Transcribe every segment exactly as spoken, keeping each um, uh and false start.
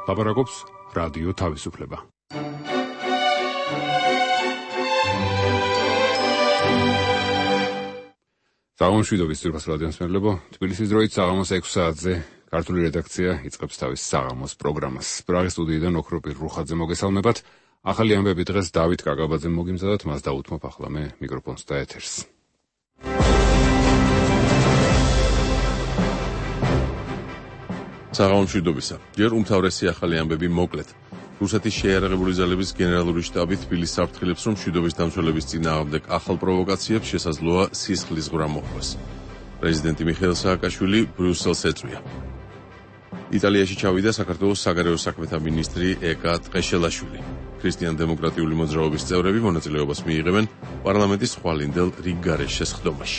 ლაპარაკობს რადიო თავისუფლება. საღამოშვიდობის ძვირფას რადიოს მსმენელებო, თბილისის დროით საღამოს ექვსი საათზე ქართული რედაქცია იწყებს თავის საღამოს პროგრამას. პრაღის სტუდიიდან ოქროპირ რუხაძე მოგესალმებათ. ახალი ამბები დღეს დავით კაკაბაძემ მოგიმზადოთ, მას დაუთმობ ახლა მე მიკროფონს და ეთერს. საღამოშვიდობისა. ჯერ უმთავრესი ახალი ამბები მოკლედ. რუსეთის შეიარაღებული ძალების გენერალური შტაბი თბილისს საფრთხილებს, რომ მშვიდობის დამცველების წინააღმდეგ ახალ პროვოკაციებს შესაძლოა სისხლის ზღვრა მოხდეს. პრეზიდენტი მიხეილ სააკაშვილი ბრიუსელს ეწვია. იტალიაში ჩავიდა საქართველოს საგარეო საქმეთა მინისტრი ეკა ტყეშელაშვილი. ქრისტიან-დემოკრატიული მოძრაობის წევრები მონაწილეობას მიიღებენ პარლამენტის ხვალინდელ რიგგარეშ შესხდომაში.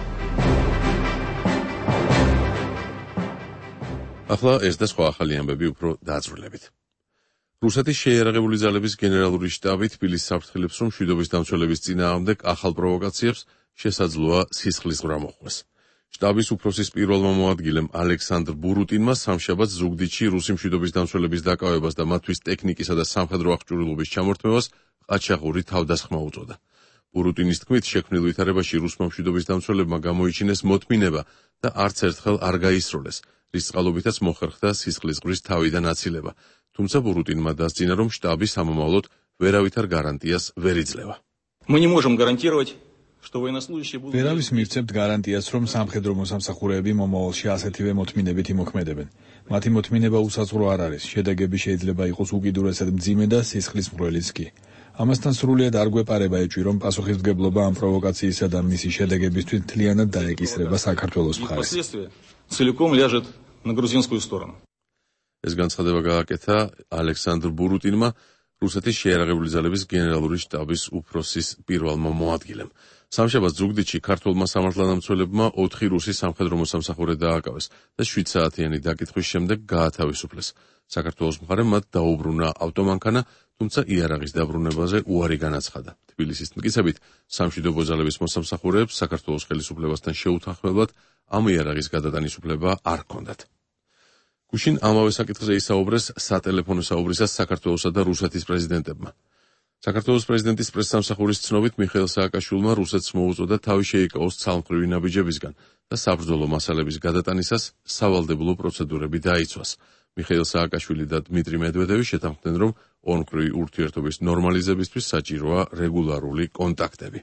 ახლა ეს და სხვა ახალი ამბები უფრო დაწვრილებით. რუსეთის შეიარაღებული ძალების გენერალური შტაბი თბილისს საფრთხილებს, რომ მშვიდობის დამცველების წინააღმდეგ ახალ პროვოკაციებს შესაძლოა სისხლის ზღვრა მოხდეს. შტაბის უფროსის პირველმა მოადგილემ ალექსანდრ ბურუტინმა სამშაბათს ზუგდიდში რუსი მშვიდობის დამცველების დაკავებას და მათთვის ტექნიკისა და სამხედრო აღჭურვილობის ჩამორთმევას ყაჩაღური თავდასხმა უწოდა. ბურუტინის თქმით, შექმნილ ვითარებაში რუსმა მშვიდობის დამცველებმა გამოიჩინეს მოთმინება და არც ერთხელ არ გაისროლეს, რის წყალობითაც მოხერხდა სისხლის ზღვრის თავიდან აცილება. თუმცა ბურუტინმა დასძინა, რომ შტაბი სამომავლოდ ვერავითარ გარანტიას ვერ იძლევა. ვერავის მივცემთ გარანტიას, რომ სამხედრო მოსამსახურეები მომავალში ასეთივე მოთმინებით იმოქმედებენ. მათი მოთმინება უსაზღვრო არ არის. შედეგები შეიძლება იყოს უკიდურესად მძიმე და სისხლის მღვრელიც კი. ამასთან სრულიად არ გვეპარება ეჭვი, რომ პასუხისმგებლობა ამ პროვოკაციისა და მისი შედეგებისთვის მთლიანად დაეკისრება საქართველოს მხარეს. ეს განცხადება გააკეთა ალექსანდრ ბურუტინმა, რუსეთის შეიარაღებული ძალების გენერალური შტაბის უფროსის პირველმა მოადგილემ. სამშაბათს ზუგდიდში ქართველმა სამართლდამცველებმა ოთხი რუსი სამხედრო მოსამსახურე დააკავეს და შვიდ საათიანი დაკითხვის შემდეგ გაათავისუფლეს. საქართველოს მხარემ მათ დაუბრუნა ავტომანქანა, თუმცა იარაღის დაბრუნებაზე უარი განაცხადა. თბილისის მტკიცებით, სამშვიდობო ძალების მოსამსახურეებს საქართველოს ხელისუფლებასთან შეუთანხმებლად ამ იარაღის გადატანის უფლება არ ჰქონდათ. გუშინ ამავე საკითხზე ისაუბრეს სატელეფონო საუბრისას საქართველოსა და რუსეთის პრეზიდენტებმა. საქართველოს პრეზიდენტის პრესსამსახურის ცნობით, მიხეილ სააკაშვილმა რუსეთს მოუწოდა თავი შეიკავოს ცალმხრივი ნაბიჯებისგან და საბრძოლო მასალების გადატანისას სავალდებულო პროცედურები დაიცვას. მიხეილ სააკაშვილი და დმიტრი მედვედევი შეთანხმდნენ, რომ ორმხრივი ურთიერთობის ნორმალიზებისთვის საჭიროა რეგულარული კონტაქტები.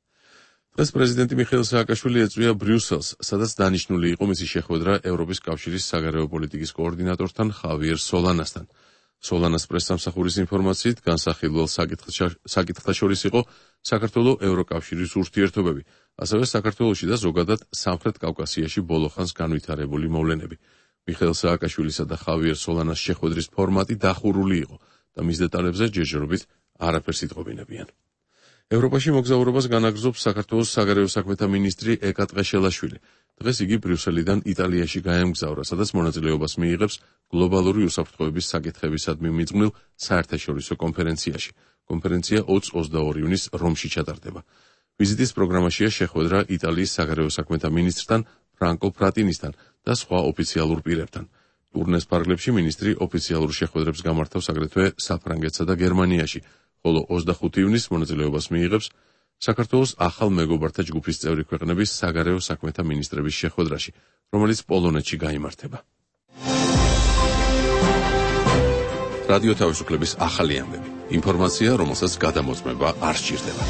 დღეს პრეზიდენტი მიხეილ სააკაშვილი ეწვია ბრიუსელს, სადაც დანიშნული იყო მისი შეხვედრა ევროპის კავშირის საგარეო პოლიტიკის კოორდინატორთან ხავიერ სოლანასთან. სოლანას პრესსამსახურის ინფორმაციით, განსახილველ საკითხთა შორის იყო საქართველოს ევროკავშირის ურთიერთობები, ასევე საქართველოში და ზოგადად სამხრეთ კავკასიაში ბოლოხანს განვითარებული მოვლენები. მიხეილ სააკაშვილისა და ხავიერ სოლანას შეხვედრის ფორმატი დახურული იყო და მის დეტალებზე ჯერჯერობით არაფერს იტყობინებიან. ევროპაში მოგზაურობას განაგრძობს საქართველოს საგარეო საქმეთა მინისტრი ეკა ტყეშელაშვილი. დღეს იგი ბრიუსელიდან იტალიაში გაემგზავრა, სადაც მონაწილეობას მიიღებს გლობალური უსაფრთხოების საკითხებისადმი მიძღვნილ საერთაშორისო კონფერენციაში. კონფერენცია ოცი ოცდაორი ივნის რომში ჩატარდება. ვიზიტის პროგრამაშია შეხვედრა იტალიის საგარეო საქმეთა მინისტრთან ფრანკო ფრატინისთან და სხვა ოფიციალურ პირებთან. ტურნეს ფარგლებში მინისტრი ოფიციალურ შეხვედრებს გამართავს აგრეთვე საფრანგეთსა და გერმანიაში, ხოლო ოცდახუთი ივნის მონაწილეობას მიიღებს საქართველოს ახალ მეგობართა ჯგუფის წევრი ქვეყნების საგარეო საქმეთა მინისტრების შეხვედრაში, რომელიც პოლონეთში გაიმართება. რადიო თავისუფლების ახალი ამბები. ინფორმაცია, რომელსაც გადამოწმება არ სჭირდება.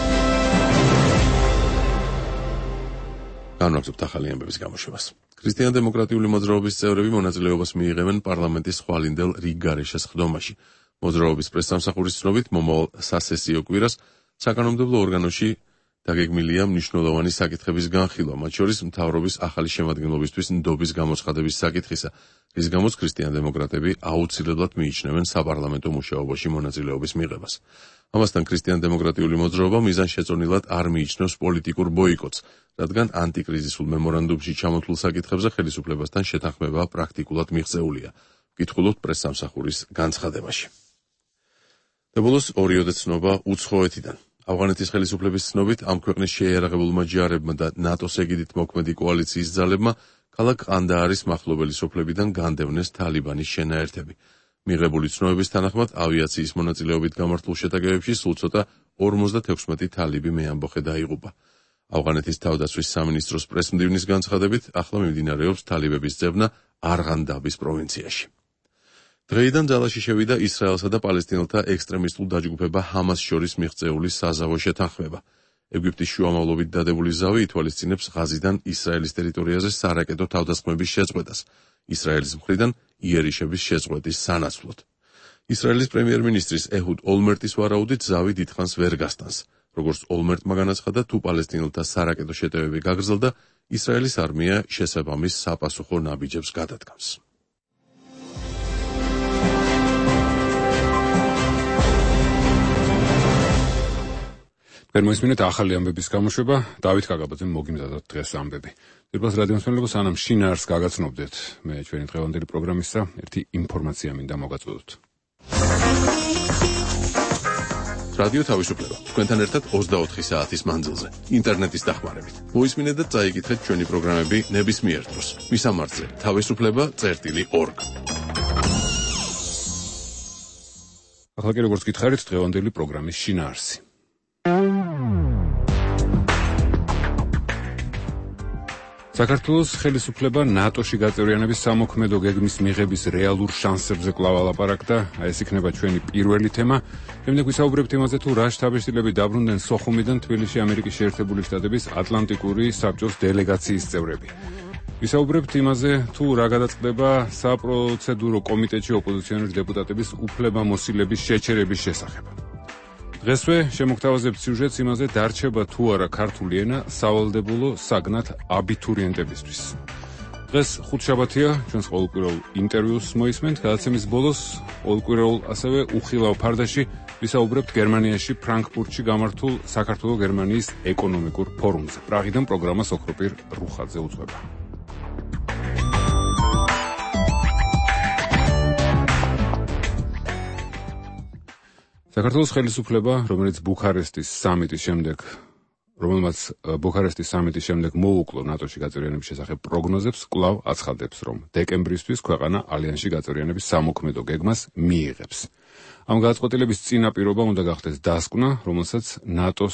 განვაგრძობთ ახალი ამბების გამოშვებას. ქრისტიან-დემოკრატიული მოძრაობის წევრები მონაწილეობას მიიღებენ პარლამენტის ხვალინდელ რიგგარეშ შესხდომაში. მოძრაობის პრესსამსახურის ცნობით, მომავალ სასესიო კვირას საკანონმდებლო ორგანოში დაგეგმილია მნიშვნელოვანი საკითხების განხილვა, მათ შორის მთავრობის ახალი შემადგენლობისთვის ნდობის გამოცხადების საკითხისა, რის გამოც ქრისტიან-დემოკრატები აუცილებლად მიიჩნევენ საპარლამენტო მუშაობაში მონაწილეობის მიღებას. ამასთან ქრისტიან-დემოკრატიული მოძრაობა მიზანშეწონილად არ მიიჩნევს პოლიტიკურ ბოიკოტს, რადგან ანტიკრიზისულ მემორანდუმში ჩამოთვლილ საკითხებზე ხელისუფლებასთან შეთანხმება პრაქტიკულად მიღწეულია. ვკითხულობთ პრესსამსახურის განცხადებაში. და ბოლოს ორიოდე ცნობა უცხოეთიდან. ავღანეთის ხელისუფლების ცნობით, ამ ქვეყნის შეიარაღებულმა ჯარებმა და ნატოს ეგიდით მოქმედი კოალიციის ძალებმა ქალაქ ყანდაარის მახლობელი სოფლებიდან განდევნეს თალიბანის შენაერთები. მიღებული ცნობების თანახმად, ავიაციის მონაწილეობით გამართულ შეტაკებებში სულ ცოტა ორმოცდათექვსმეტი თალიბი მეამბოხე დაიღუპა. ავღანეთის თავდაცვის სამინისტროს პრესმდივნის განცხადებით, ახლა მიმდინარეობს თალიბების ძებნა არღანდაბის პროვინციაში. დღეიდან ძალაში შევიდა ისრაელსა და პალესტინელთა ექსტრემისტულ დაჯგუფება ჰამას შორის მიღწეული საზავო შეთანხმება. ეგვიპტის შუამავლობით დადებული ზავი ითვალისწინებს ღაზიდან ისრაელის ტერიტორიაზე სარაკეტო თავდასხმების შეწყვეტას, ისრაელის მხრიდან იერიშების შეწყვეტის სანაცვლოდ. ისრაელის პრემიერ-მინისტრის ეჰუდ ოლმერტის ვარაუდით ზავი დიდხანს ვერ გასტანს. როგორც ოლმერტმა განაცხადა, თუ პალესტინელთა სარაკეტო შეტევები გაგრძელდა, ისრაელის არმია შესაბამის საპასუხო ნაბიჯებს გადადგამს. Permoisminეთ ახალი ამბების გამოშვება, დავით კაკაბაძემ მოგიმზადოთ დღეს ამბები. Ძირფას რადიომსმენელებო, სანამ შინაარსს გაგაცნობდეთ, მე ჩვენი დღევანდელი პროგრამისა ერთი ინფორმაცია მინდა მოგაწოდოთ. რადიო თავისუფლება. თქვენთან ერთად ოცდაოთხი საათის მანძილზე, ინტერნეტის დახმარებით. მოისმინეთ და წაიკითხეთ ჩვენი პროგრამები ნებისმიერ დროს. მისამართზე თავისუფლება წერტილი ორგ. ახლა კი როგორც გითხარით, დღევანდელი პროგრამის შინაარსი. საქართველოს ხელისუფლება ნატოში გაწევრიანების სამოქმედო გეგმის მიღების რეალურ შანსებზე კვლავ ალაპარაკდა. ეს იქნება ჩვენი პირველი თემა. შემდეგ ვისაუბრებთ იმაზე, თუ რა შთაბეჭდილები დაბრუნდნენ სოხუმიდან თბილისში ამერიკის შეერთებული შტატების ატლანტიკური საბჭოს დელეგაციის წევრები. ვისაუბრებთ იმაზე, თუ რა გადაწყდება საპროცედურო კომიტეტში ოპოზიციონერი დეპუტატების უფლებამოსილების შეჩერების შესახებ. დღესვე შემოგთავაზებთ სიუჟეტს იმაზე, დარჩება თუ არა ქართული ენა სავალდებულო საგნად აბიტურიენტებისთვის. დღეს ხუთშაბათია, ჩვენს ყოველკვირეულ ინტერვიუს მოისმენთ, გადაცემის ბოლოს ყოველკვირეულ ასევე უხილავ ფარდაში ვისაუბრებთ გერმანიაში ფრანკფურტში გამართულ საქართველო-გერმანიის ეკონომიკურ ფორუმზე. პრაღიდან პროგრამას ოქროპირ რუხაძე უძღვება. საქართველოს ხელისუფლება, რომელიც ბუქარესტის სამიტის შემდეგ, რომელმაც ბუქარესტის სამიტის შემდეგ მოუკლო ნატოში გაწევრიანების შესახებ პროგნოზებს, კვლავ აცხადებს, რომ დეკემბრისთვის ქვეყანა ალიანსში გაწევრიანების სამოქმედო გეგმას მიიღებს. ამ გადაწყვეტილების წინაპირობა უნდა გახდეს დასკვნა, რომელსაც ნატოს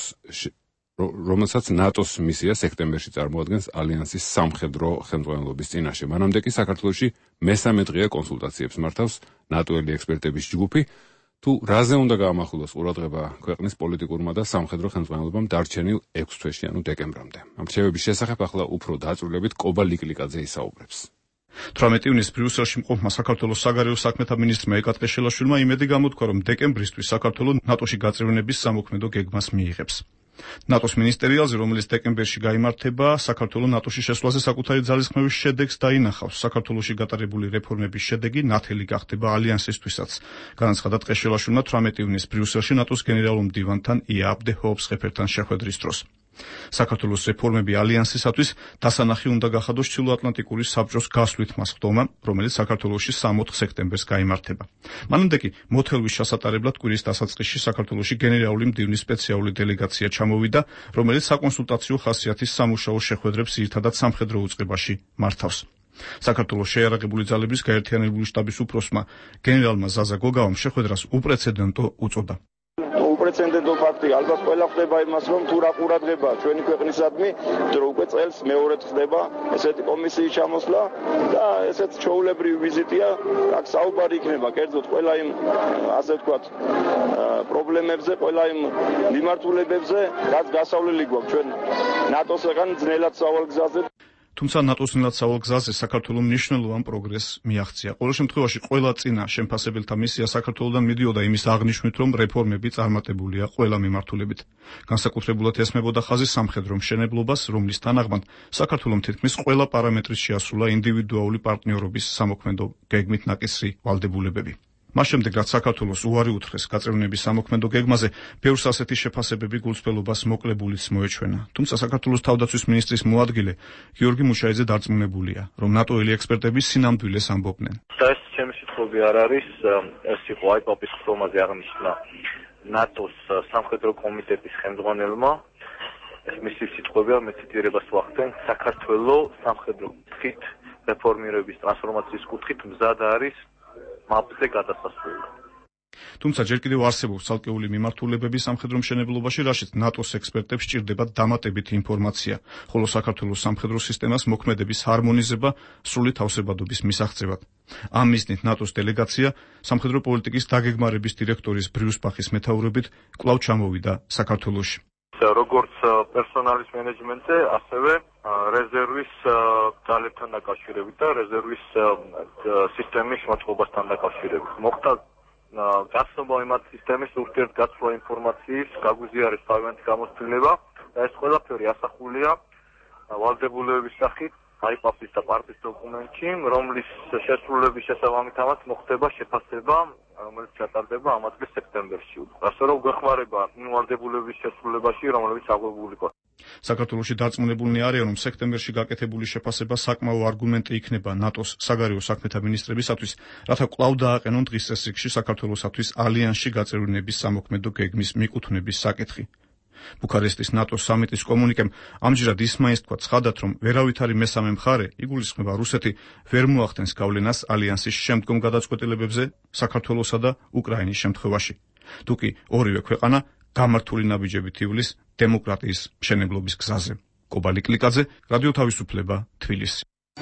რომელსაც ნატოს მისია სექტემბერში წარმოადგენს ალიანსის სამხედრო ხელმძღვანელობის წინაშე. მანამდე კი საქართველოში მესამე დღეა კონსულტაციებს მართავს ნატოელი ექსპერტების ჯგუფი. თუ რაზე უნდა გაამახვილოს ყურადღება ქვეყნის პოლიტიკურმა და სამხედრო ხელმძღვანელობამ დარჩენილ ექვს თვეში, ანუ დეკემბრამდე. ამ რჩევების შესახებ ახლა უფრო დაწვრილებით კობა ლიკლიკაძე ისაუბრებს. თვრამეტი ივნის ბრიუსელში მყოფმა საქართველოს საგარეო საქმეთა მინისტრმა ეკა ტყეშელაშვილმა იმედი გამოთქვა, რომ დეკემბრისთვის საქართველო ნატოში გაწევრიანების სამოქმედო გეგმას მიიღებს. ნატოს მინისტერიალზე, რომელიც დეკემბერში გაიმართება, საქართველო ნატოში შესვლაზე საკუთარი ძალისხმევის შედეგს დაინახავს. საქართველოში გატარებული რეფორმების შედეგი ნათელი გახდება ალიანსისთვისაც. განაცხადა ტყეშელაშვილმა თვრამეტი ივნის ბრიუსელში ნატოს გენერალურ მდივანთან იააბ დე ჰოოფსხეფერთან შეხვედრის დროს. საქართველოს რეფორმები ალიანსისათვის დასანახი უნდა გახადოს ჩრდილოატლანტიკური საბჭოს გასვლით მას ხდომა, რომელიც საქართველოში სამოთხ სექტემბერს გაიმართება. მანამდე კი მოთელვის ჩასატარებლად კვირის დასაწყისში საქართველოში გენერალური მდივნის სპეციალური დელეგაცია ჩამოვიდა, რომელიც საკონსულტაციო ხასიათის სამუშაო შეხვედრებს ძირითადად სამხედრო უწყებაში მართავს. საქართველოს შეიარაღებული ძალების გაერთიანებული შტაბის უფროსმა გენერალმა ზაზა გოგავამ შეხვედრას უპრეცედენტო უწოდა. უპრეცედენტო ფაქტი ალბათ ყველა ხდება იმას, რომ თუ რა ყურადღება ჩვენი ქვეყნისადმი, რომ უკვე წელს მეორედ ხდება ესეთი კომისიის ჩამოსვლა და ესეთ ჩვეულებრივი ვიზიტია, აქ საუბარი იქნება კერძოდ ყველა იმ ასე ვთქვათ პრობლემებზე, ყველა იმ მიმართულებებზე, რაც გასავლელი გვაქვს ჩვენ ნატოსგან ძნელად სავალ გზაზე. თუმცა ნატოს ნელად სავალ გზაზე საქართველოს მნიშვნელოვან პროგრესს მიაღწია. ყოველ შემთხვევაში ყველა წინა შემფასებელთა მისია საქართველოსდან მიდიოდა იმის აღნიშვნით, რომ რეფორმები წარმატებულია ყველა მიმართულებით. განსაკუთრებულად ესმებოდა ხაზი სამხედრო მშენებლობას, რომლის თანახმად საქართველოს თითქმის ყველა პარამეტრის შეასრულა ინდივიდუალური პარტნიორობის სამოქმედო გეგმით ნაკისრი ვალდებულებები. მას შემდეგ, რაც საქართველოს უარი უთხრეს გაწევრიანების სამოქმედო გეგმაზე, ბევრს ასეთი შეფასებები გულწრფელობას მოკლებულიც მოეჩვენა. თუმცა საქართველოს თავდაცვის მინისტრის მოადგილე გიორგი მუშაიძე დარწმუნებულია, რომ ნატოელი ექსპერტები სინამდვილეს ამბობდნენ. და ეს ჩემი სიტყვები არ არის, ეს იყო აიპაპის ხდომაზე აღნიშნა ნატოს სამხედრო კომიტეტის ხელმძღვანელმა. ეს მისი სიტყვებია, მე ციტირებას ვახდენ, საქართველოს სამხედრო კუთხით რეფორმირების ტრანსფორმაციის კუთხით მზად არის მაპზე გადასასვლელი. თუმცა ჯერ კიდევ არსებობს ცალკეული მიმართულებები სამხედრო მშენებლობაში, რაშიც ნატოს ექსპერტებს სჭირდებათ დამატებითი ინფორმაცია, ხოლო საქართველოს სამხედრო სისტემას მოქმედების ჰარმონიზება სრული თავსებადობის მისაღწევად. ამ მიზნით ნატოს დელეგაცია სამხედრო პოლიტიკის დაგეგმარების დირექტორის ბრიუსბახის მეთაურობით კვლავ ჩამოვიდა საქართველოში. როგორც პერსონალის მენეჯმენტზე, ასევე რეზერვის ძალებთან დაკავშირებით და რეზერვის სისტემის მოწყობასთან დაკავშირებით. მოხდა გაცნობა იმათ სისტემის ურთიერთგაცვლა ინფორმაციის გაგვიზიარეს თავიანთი გამოცდილება და ეს ყველაფერი ასახულია ვალდებულებების სახით აიპაფის და პარტიის დოკუმენტში, რომლის შესრულების შესაბამისად მოხდება შეფასება, რომელიც ჩატარდება ამ წლის სექტემბერში. ასე რომ გვეხმარება იმ ვალდებულების შესრულებაში, რომლებიც აღებული იყო. საქართველოში დარწმუნებულნი არიან, რომ სექტემბერში გაკეთებული შეფასება საკმაო არგუმენტი იქნება ნატოს საგარეო საქმეთა მინისტრებისათვის, რათა კვლავ დააყენონ დღის წესრიგში საქართველოსათვის ალიანსში გაწევრიანების სამოქმედო გეგმის მიკუთვნების საკითხი. ბუქარესტის ნატოს სამიტის კომუნიკემ ამჯერად ისმაინს თქვა ცხადად, რომ ვერავითარი მესამე მხარე, იგულისხმება რუსეთი, ვერ მოახდენს გავლენას ალიანსის შემდგომ გადაწყვეტილებებზე საქართველოსა და უკრაინის შემთხვევაში. თუკი ორივე ქვეყანა გამართული ნაბიჯებით ივლის დემოკრატიის მშენებლობის გზაზე. კობალი კლიკაძე, რადიო თავისუფლება, თბილისი.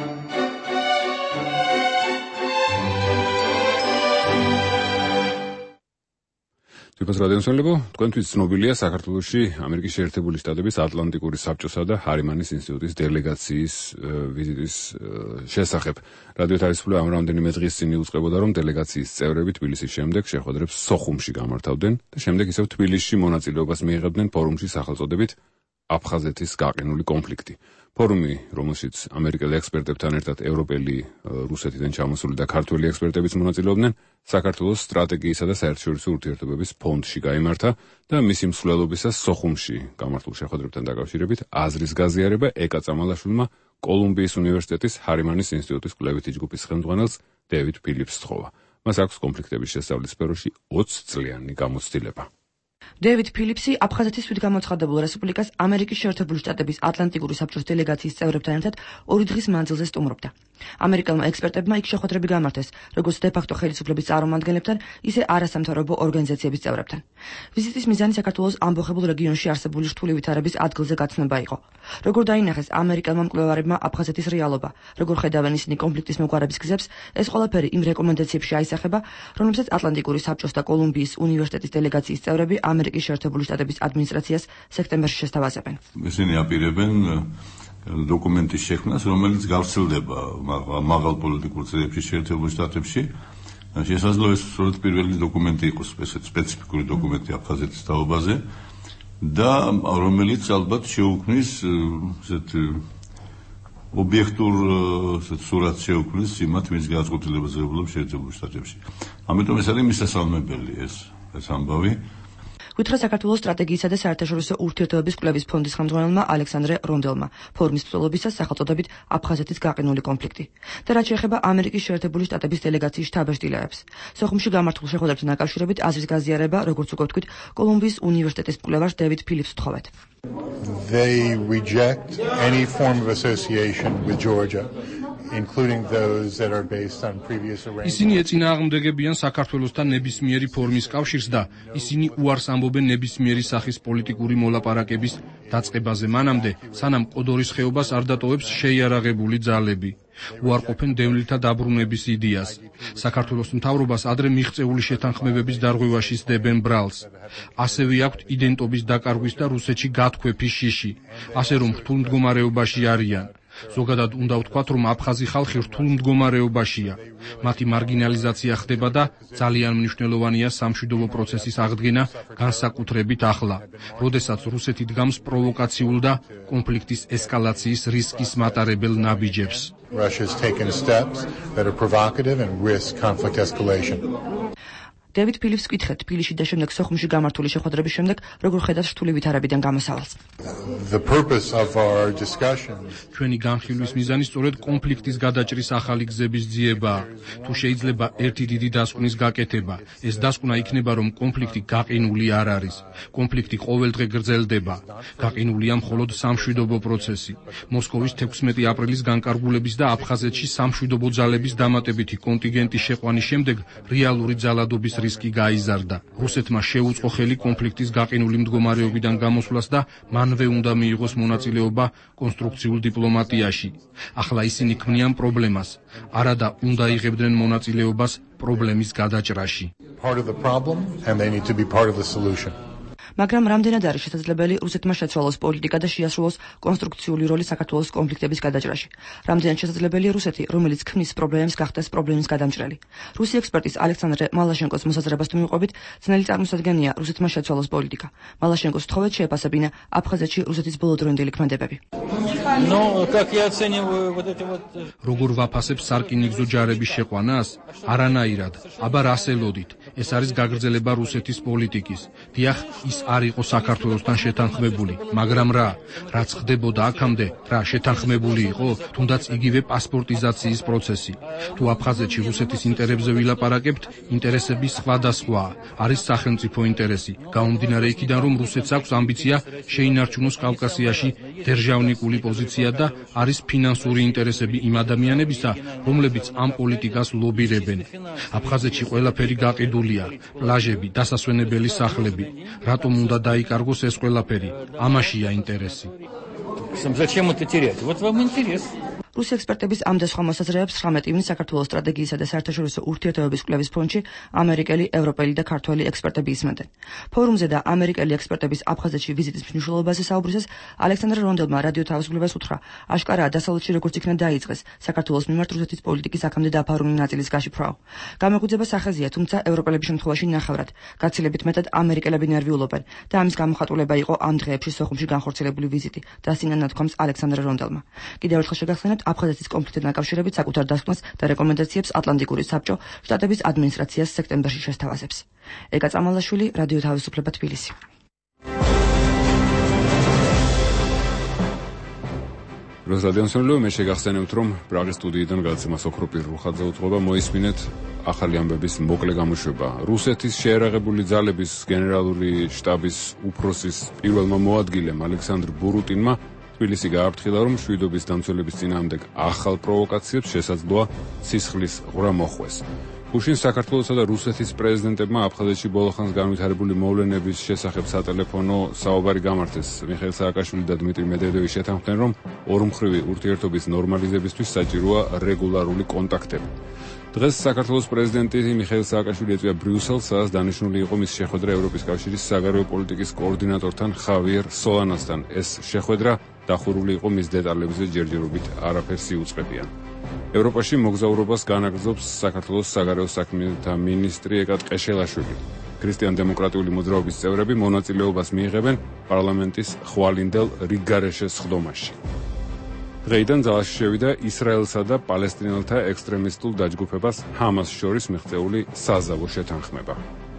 თვითონ რადიოსმენლებო, თქვენთვის ცნობილია საქართველოში ამერიკის შეერთებული შტატების ატლანტიკური საბჭოსა და ჰარიმანის ინსტიტუტის დელეგაციის ვიზიტის შესახებ. რადიო თავისუფლება ამ რამდენიმე დღის წინ იუწყებოდა, რომ დელეგაციის წევრები თბილისის შემდეგ შეხვედრებს სოხუმში გამართავდნენ და შემდეგ ისევ თბილისში მონაწილეობას მიიღებდნენ ფორუმში სახელწოდებით აფხაზეთის გაყინული კონფლიქტი. ფორუმი, რომელშიც ამერიკელ ექსპერტებთან ერთად ევროპელი, რუსეთიდან ჩამოსული და ქართველი ექსპერტებიც მონაწილეობდნენ, საქართველოს სტრატეგიისა და საერთაშორისო ურთიერთობების ფონდში გაიმართა და მისი მსვლელობისას სოხუმში გამართულ შეხვედრებთან დაკავშირებით აზრის გაზიარება ეკა წამალაშვილმა კოლუმბიის უნივერსიტეტის ჰარიმანის ინსტიტუტის კვლევითი ჯგუფის ხელმძღვანელს დევიდ ფილიპს სთხოვა. მას აქვს კონფლიქტების შესწავლის სფეროში ოცი წლიანი გამოცდილება. დევიდ ფილიპსი აფხაზეთის თვითგამოცხადებულ რესპუბლიკას ამერიკის შეერთებული შტატების ატლანტიკური საბჭოს დელეგაციის წევრებთან ერთად ორი დღის მანძილზე სტუმრობდა. ამერიკელმა ექსპერტებმა იქ შეხვედრები გამართეს, როგორც დე-ფაქტო ხელისუფლების წარმომადგენლებთან, ისე არასამთავრობო ორგანიზაციების წევრებთან. ვიზიტის მიზანი საქართველოს ამბოხებულ რეგიონში არსებული რთული ვითარების ადგილზე გაცნობა იყო. როგორ დაინახეს ამერიკელმა მკვლევარებმა აფხაზეთის რეალობა, როგორ ხედავენ ისინი კონფლიქტის მოგვარების გზებს, ეს ყველაფერი იმ რეკომენდაციებში აისახება, რომლებსაც ატლანტიკური საბჭოს და კოლუმბიის უნივერსიტეტის დელეგაციის წევრები ამერიკის შეერთებული შტატების ადმინისტრაციას სექტემბერში შესთავაზებენ. ისინი აპირებენ დოკუმენტის შექმნას, რომელიც გავრცელდება მაღალ პოლიტიკურ წრეებში შეერთებულ შტატებში. შესაძლოა ეს სწორედ პირველი დოკუმენტი იყოს, სპეციფიკური დოკუმენტი აფხაზეთის თაობაზე და რომელიც ალბათ შეუქმნის ესეთ ობიექტურ სურათს შეუქმნის იმათ, ვინც გადაწყვეტილებას ეუბნებს შეერთებულ შტატებში. ამიტომ ეს არის მისასალმებელი ეს ეს ამბავი. უთხრა საქართველოს სტრატეგიისა და საერთაშორისო ურთიერთობების კვლევის ფონდის ხელმძღვანელმა ალექსანდრე რონდელმა ფორუმის მსვლელობისას სახელწოდებით აფხაზეთის გაყინული კონფლიქტი და რაც შეეხება ამერიკის შეერთებული შტატების დელეგაციის შტაბ-ბეჭდილეებს. სოხუმში გამართულ შეხვედრებთან დაკავშირებით აზრის გაზიარება, როგორც უკვე ვთქვით, კოლუმბიის უნივერსიტეტის მკვლევარს დევიდ ფილიპს ვთხოვეთ. They reject any form of association with Georgia. including those that are based on previous arrangements. ისინი ეწინააღმდეგებიან საქართველოსთან ნებისმიერი ფორმის კავშირს და ისინი უარს ამბობენ ნებისმიერი სახის პოლიტიკური მოლაპარაკების დაწყებაზე მანამდე, სანამ კოდორის ხეობას არ დატოვებს შეიარაღებული ძალები. უარყოფენ დევნილთა დაბრუნების იდეას. საქართველოს მთავრობას ადრე მიღწეული შეთანხმებების დარღვევაში სდებენ ბრალს. ასევე აქვთ იდენტობის დაკარგვის და რუსეთში გათქვეფის შიში, ასე რომ რთულ მდგომარეობაში არიან. ზოგადად უნდა ვთქვათ, რომ აფხაზი ხალხი რთულ მდგომარეობაშია. მათი მარგინალიზაცია ხდება და ძალიან მნიშვნელოვანია სამშვიდობო პროცესის აღდგენა, განსაკუთრებით ახლა, როდესაც რუსეთი დგამს პროვოკაციულ და კონფლიქტის ესკალაციის რისკის მატარებელ ნაბიჯებს. Russia has taken steps that are provocative and risk conflict escalation. დევიდ ფილიპს ვკითხეთ თბილისში და შემდეგ სოხუმში გამართული შეხვედრების შემდეგ როგორ ხედავს რთული ვითარებიდან გამოსავალს. The purpose of our discussion ჩვენი განხილვის მიზანი სწორედ კონფლიქტის გადაჭრის ახალი გზების ძიებაა. თუ შეიძლება ერთი დიდი დასკვნის გაკეთება, ეს დასკვნა იქნება, რომ კონფლიქტი გაყინული არ არის. კონფლიქტი ყოველდღე გრძელდება. გაყინულია მხოლოდ სამშვიდობო პროცესი. მოსკოვის თექვსმეტი აპრილის განკარგულების და აფხაზეთში სამშვიდობო ძალების დამატებითი კონტინგენტის შეყვანის შემდეგ რეალური ძალადობის რისკი გაიზარდა. რუსეთმა შეუწყო ხელი კონფლიქტის გაყინული მდგომარეობიდან გამოსვლას და მანვე უნდა მიიღოს მონაწილეობა კონსტრუქციულ დიპლომატიაში. ახლა ისინი ქმნიან პრობლემას, არადა უნდა იღებდნენ მონაწილეობას პრობლემის გადაჭრაში. part of the problem and they need to be part of the solution. მაგრამ რამდენად არის შესაძლებელი რუსეთმა შეცვალოს პოლიტიკა და შეასრულოს კონსტრუქციული როლი საქართველოს კონფლიქტების გადაჭრაში? რამდენად შესაძლებელია რუსეთი, რომელიც ქმნის პრობლემებს, გახდეს პრობლემის გადამჭრელი? რუსი ექსპერტის ალექსანდრე მალაშენკოს მოსაზრებას თუ მივყვებით, ძნელი წარმოსადგენია რუსეთმა შეცვალოს პოლიტიკა. მალაშენკოს თხოვეთ შეეფასებინა აფხაზეთში რუსეთის ბოლოდროინდელი ქმედებები. როგორ ვაფასებ სარკინიგზო ჯარების შეყვანას? არანაირად. აბა რას ელოდით? ეს არის გაგრძელება რუსეთის პოლიტიკის. დიახ, ის არ იყო საქართველოსთან შეთანხმებული, მაგრამ რა, რაც ხდებოდა აქამდე, რა შეთანხმებული იყო, თუნდაც იგივე პასპორტიზაციის პროცესი. თუ აფხაზეთში რუსეთის ინტერესებზე ვილაპარაკებთ, ინტერესები სხვადასხვაა. არის სახელმწიფო ინტერესი. გამომდინარე იქიდან, რომ რუსეთს აქვს ამბიცია შეინარჩუნოს კავკასიაში დერჟავნიკული პოზიცია და არის ფინანსური ინტერესები იმ ადამიანებისა, რომლებიც ამ პოლიტიკას ლობირებენ. აფხაზეთში ყველაფერი გაყიდულია, პლაჟები, დასასვენებელი სახლები. რატომ უნდა დაიკარგოს ეს ყველაფერი? ამაშია ინტერესი. Зачем это терять? Вот вам интерес. რუსი ექსპერტების ამ და სხვა მოსაზრებებს ცხრამეტი ივნისს საქართველოს სტრატეგიისა და საერთაშორისო ურთიერთობების კვლევის ფონდში ამერიკელი, ევროპელი და ქართველი ექსპერტები ისმენდნენ. ფორუმზე და ამერიკელი ექსპერტების აფხაზეთში ვიზიტის მნიშვნელობაზე საუბრისას ალექსანდრე რონდელმა რადიო თავისუფლებას უთხრა, აშკარაა დასავლეთში როგორც იქნა დაიწყეს საქართველოს მიმართ რუსეთის პოლიტიკის აქამდე დაფარული ნაწილის გაშიფრვა. გამოგუძება სახეზია, თუმცა ევროპელების შემთხვევაში ნახევრად, გაცილებით მეტად ამერიკელები ნერვიულობენ და ამის გამოხატულება იყო ამ დღეებში სოხუმში განხორციელებული ვიზიტი, დასინა ნათქვამს ალექსანდრე რონდელმა. კიდევ ერთხელ შეგახსენებთ აფხაზეთის კონფლიქტთან დაკავშირებით საკუთარ დასკვნას და რეკომენდაციებს ატლანტიკური საბჭო შტატების ადმინისტრაციას სექტემბერში შესთავაზებს. ეკა წამალაშვილი, რადიო თავისუფლება, თბილისი. რუსადიამსონლო მე შეგახსენებთ, რომ პრაღის სტუდიიდან გადაცემა სოქროპირ რუხაძე უძღვება, მოისმინეთ ახალი ამბების მოკლე გამოშვება. რუსეთის შეერაღებული ძალების გენერალური შტაბის უფროსის პირველმა მოადგილემ ალექსანდრ ბურუტინმა თბილისი გააფრთხილა, რომ მშვიდობის დამცველების წინააღმდეგ ახალ პროვოკაციებს შესაძლოა სისხლის ღვრა მოხვეს. გუშინ საქართველოსა და რუსეთის პრეზიდენტებმა აფხაზეთში ბოლოხანს განვითარებული მოვლენების შესახებ სატელეფონო საუბარი გამართეს. მიხეილ სააკაშვილი და დმიტრი მედვედევი შეთანხმდნენ, რომ ორმხრივი ურთიერთობის ნორმალიზებისთვის საჭიროა რეგულარული კონტაქტები. დღეს საქართველოს პრეზიდენტი მიხეილ სააკაშვილი ეწვია ბრიუსელს, სადაც დანიშნული იყო მის შეხვედრა ევროპის კავშირის საგარეო პოლიტიკის კოორდინატორთან ხავიერ სოლანასთან. ეს შეხვედრა დახურული იყო მის დეტალებზე ჯერჯერობით არაფერს იუწყებიან. ევროპაში მოგზაურობას განაგრძობს საქართველოს საგარეო საქმეთა მინისტრი ეკა ტყეშელაშვილი. ქრისტიან-დემოკრატიული მოძრაობის წევრები მონაწილეობას მიიღებენ პარლამენტის ხვალინდელ რიგგარეშეს სხდომაში. დღეიდან ძალაში შევიდა ისრაელსა და პალესტინელთა ექსტრემისტულ დაჯგუფებას ჰამასს შორის მიღწეული საზავო შეთანხმება.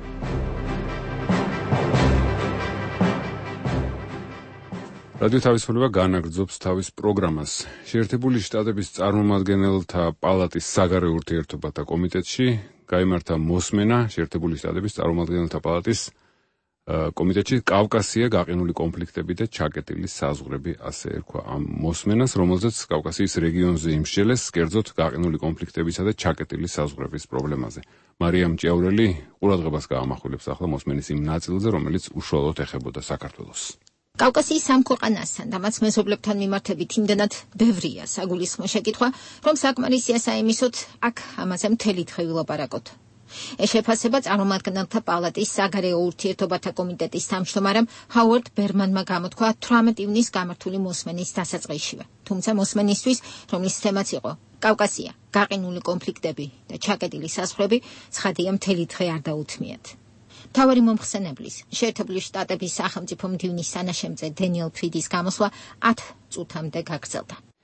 რადიო თავისუფლება განაგრძობს თავის პროგრამას. შეერთებული შტატების წარმომადგენელთა პალატის საგარეო ურთიერთობათა კომიტეტში გაიმართა მოსმენა შეერთებული შტატების წარმომადგენელთა პალატის კომიტეტში კავკასია გაყინული კონფლიქტები და ჩაკეტილი საზღვრები, ასე ერქვა ამ მოსმენას, რომელზეც კავკასიის რეგიონზე იმსჯელეს კერძოდ გაყინული კონფლიქტებისა და ჩაკეტილი საზღვრების პრობლემაზე. მარიამ ჭიაურელი ყურადღებას გაამახვილებს ახლა მოსმენის იმ ნაწილზე, რომელიც უშუალოდ ეხებოდა საქართველოს. კავკასიის სამ ქვეყანასთან და მათ მეზობლებთან მიმართებით იმდენად ბევრია საგულისხმო შეკითხვა, რომ საკმარისია საიმისოდ აქ ამაზე მთელი დღე ვილაპარაკოთ. ეს შეფასება წარმომადგენელთა პალატის საგარეო ურთიერთობათა კომიტეტის თავმჯდომარემ ჰაუარდ ბერმანმა გამოთქვა თვრამეტი ივნისს გამართული მოსმენის დასაწყისშივე. თუმცა მოსმენისთვის, რომლის თემაც იყო კავკასია, გაყინული კონფლიქტები და ჩაკეტილი საზღვრები, ცხადია მთელი დღე არ დაუთმიათ. მთავარი მომხსენებლის, შეერთებული შტატების სახელმწიფო მდივნის სანაშემწე დენიელ ფრიდის გამოსვლა ათ წუთამდე გაგრძელდა.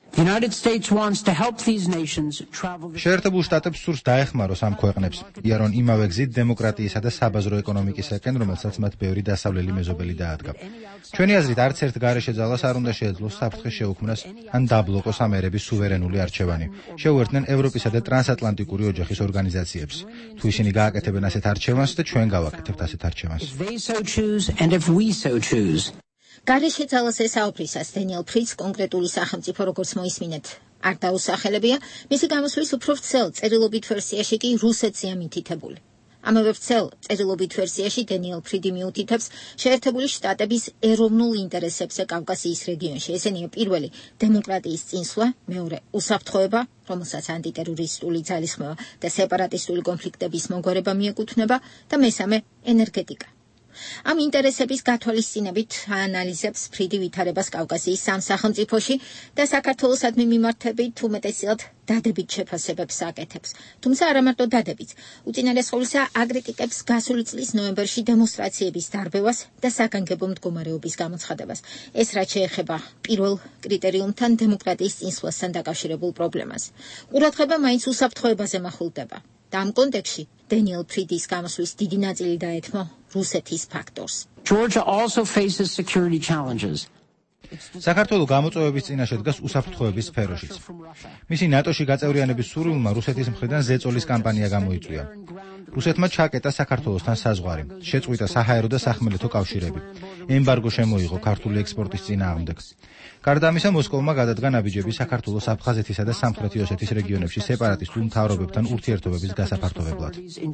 The United States wants to help these nations travel. შეერთებულ შტატებს სურს დაეხმაროს ამ ქვეყნებს, იარონ იმავე გზით დემოკრატიისა და საბაზრო ეკონომიკისაკენ, რომელსაც მათ ბევრი დასავლელი მეზობელი დაადგა. ჩვენი აზრით, არც ერთ გარეშე ძალას არ უნდა შეეძლოს საფრთხე შეუქმნას ან დაბლოკოს ამ ერების სუვერენული არჩევანი. შეუერთდნენ ევროპისა და ტრანსატლანტიკური ოჯახის ორგანიზაციებს. თუ ისინი გააკეთებენ ასეთ არჩევანს და ჩვენ გავაკეთებთ ასეთ არჩევანს. If they so choose and if we so choose. გარეშე ძალას ესაუბრისას დენიელ ფრიდს კონკრეტული სახელმწიფო როგორც მოისმინეთ არ დაუსახელებია, მისი გამოსვლის უფრო ვრცელ წერილობით ვერსიაში კი რუსეთზეა მითითებული. ამავე ვრცელ წერილობით ვერსიაში დენიელ ფრიდი მიუთითებს შეერთებული შტატების ეროვნულ ინტერესებზე კავკასიის რეგიონში. ესენია პირველი დემოკრატიის წინსვლა, მეორე უსაფრთხოება, რომელსაც ანტიტერორისტული ძალისხმევა და სეპარატისტული კონფლიქტების მოგვარება მიეკუთვნება და მესამე ენერგეტიკა. ამ ინტერესების გათვალისწინებით აანალიზებს ფრიდი ვითარებას კავკასიის სამ სახელმწიფოში და საქართველოსადმი მიმართებით უმეტესად დადებით შეფასებებს აკეთებს. თუმცა არა მარტო დადებით, უწინარესყოლისა აკრიტიკებს გასული წლის ნოემბერში დემონსტრაციების დარბევას და საგანგებო მდგომარეობის გამოცხადებას. ეს რაც შეეხება პირველ კრიტერიუმთან დემოკრატიის წინსვლასთან დაკავშირებულ პრობლემას. ყურადღება მაინც უსაფრთხოებაზე მახვილდება. და ამ კონტექსში დენიელ ფრიდის გამოსვლის დიდი ნაწილი დაეთმო რუსეთის ფაქტორს. Georgia also faces security challenges. საქართველო გამოწვევების წინაშე დგას უსაფრთხოების სფეროშიც. მისი ნატოში გაწევრიანების სურვილმა რუსეთის მხრიდან ზეწოლის კამპანია გამოიწვია. რუსეთმა ჩაკეტა საქართველოსთან საზღვარი, შეწყვიტა საჰაერო და სახმელეთო კავშირები. ემბარგო შემოიღო ქართული ექსპორტის წინააღმდეგ. გარდა ამისა, მოსკოვმა გადადგა ნაბიჯები საქართველოს აფხაზეთისა და სამხრეთი ოსეთის რეგიონებში სეპარატისტულ მთავრობებთან ურთიერთობების გასაფართოვებლად.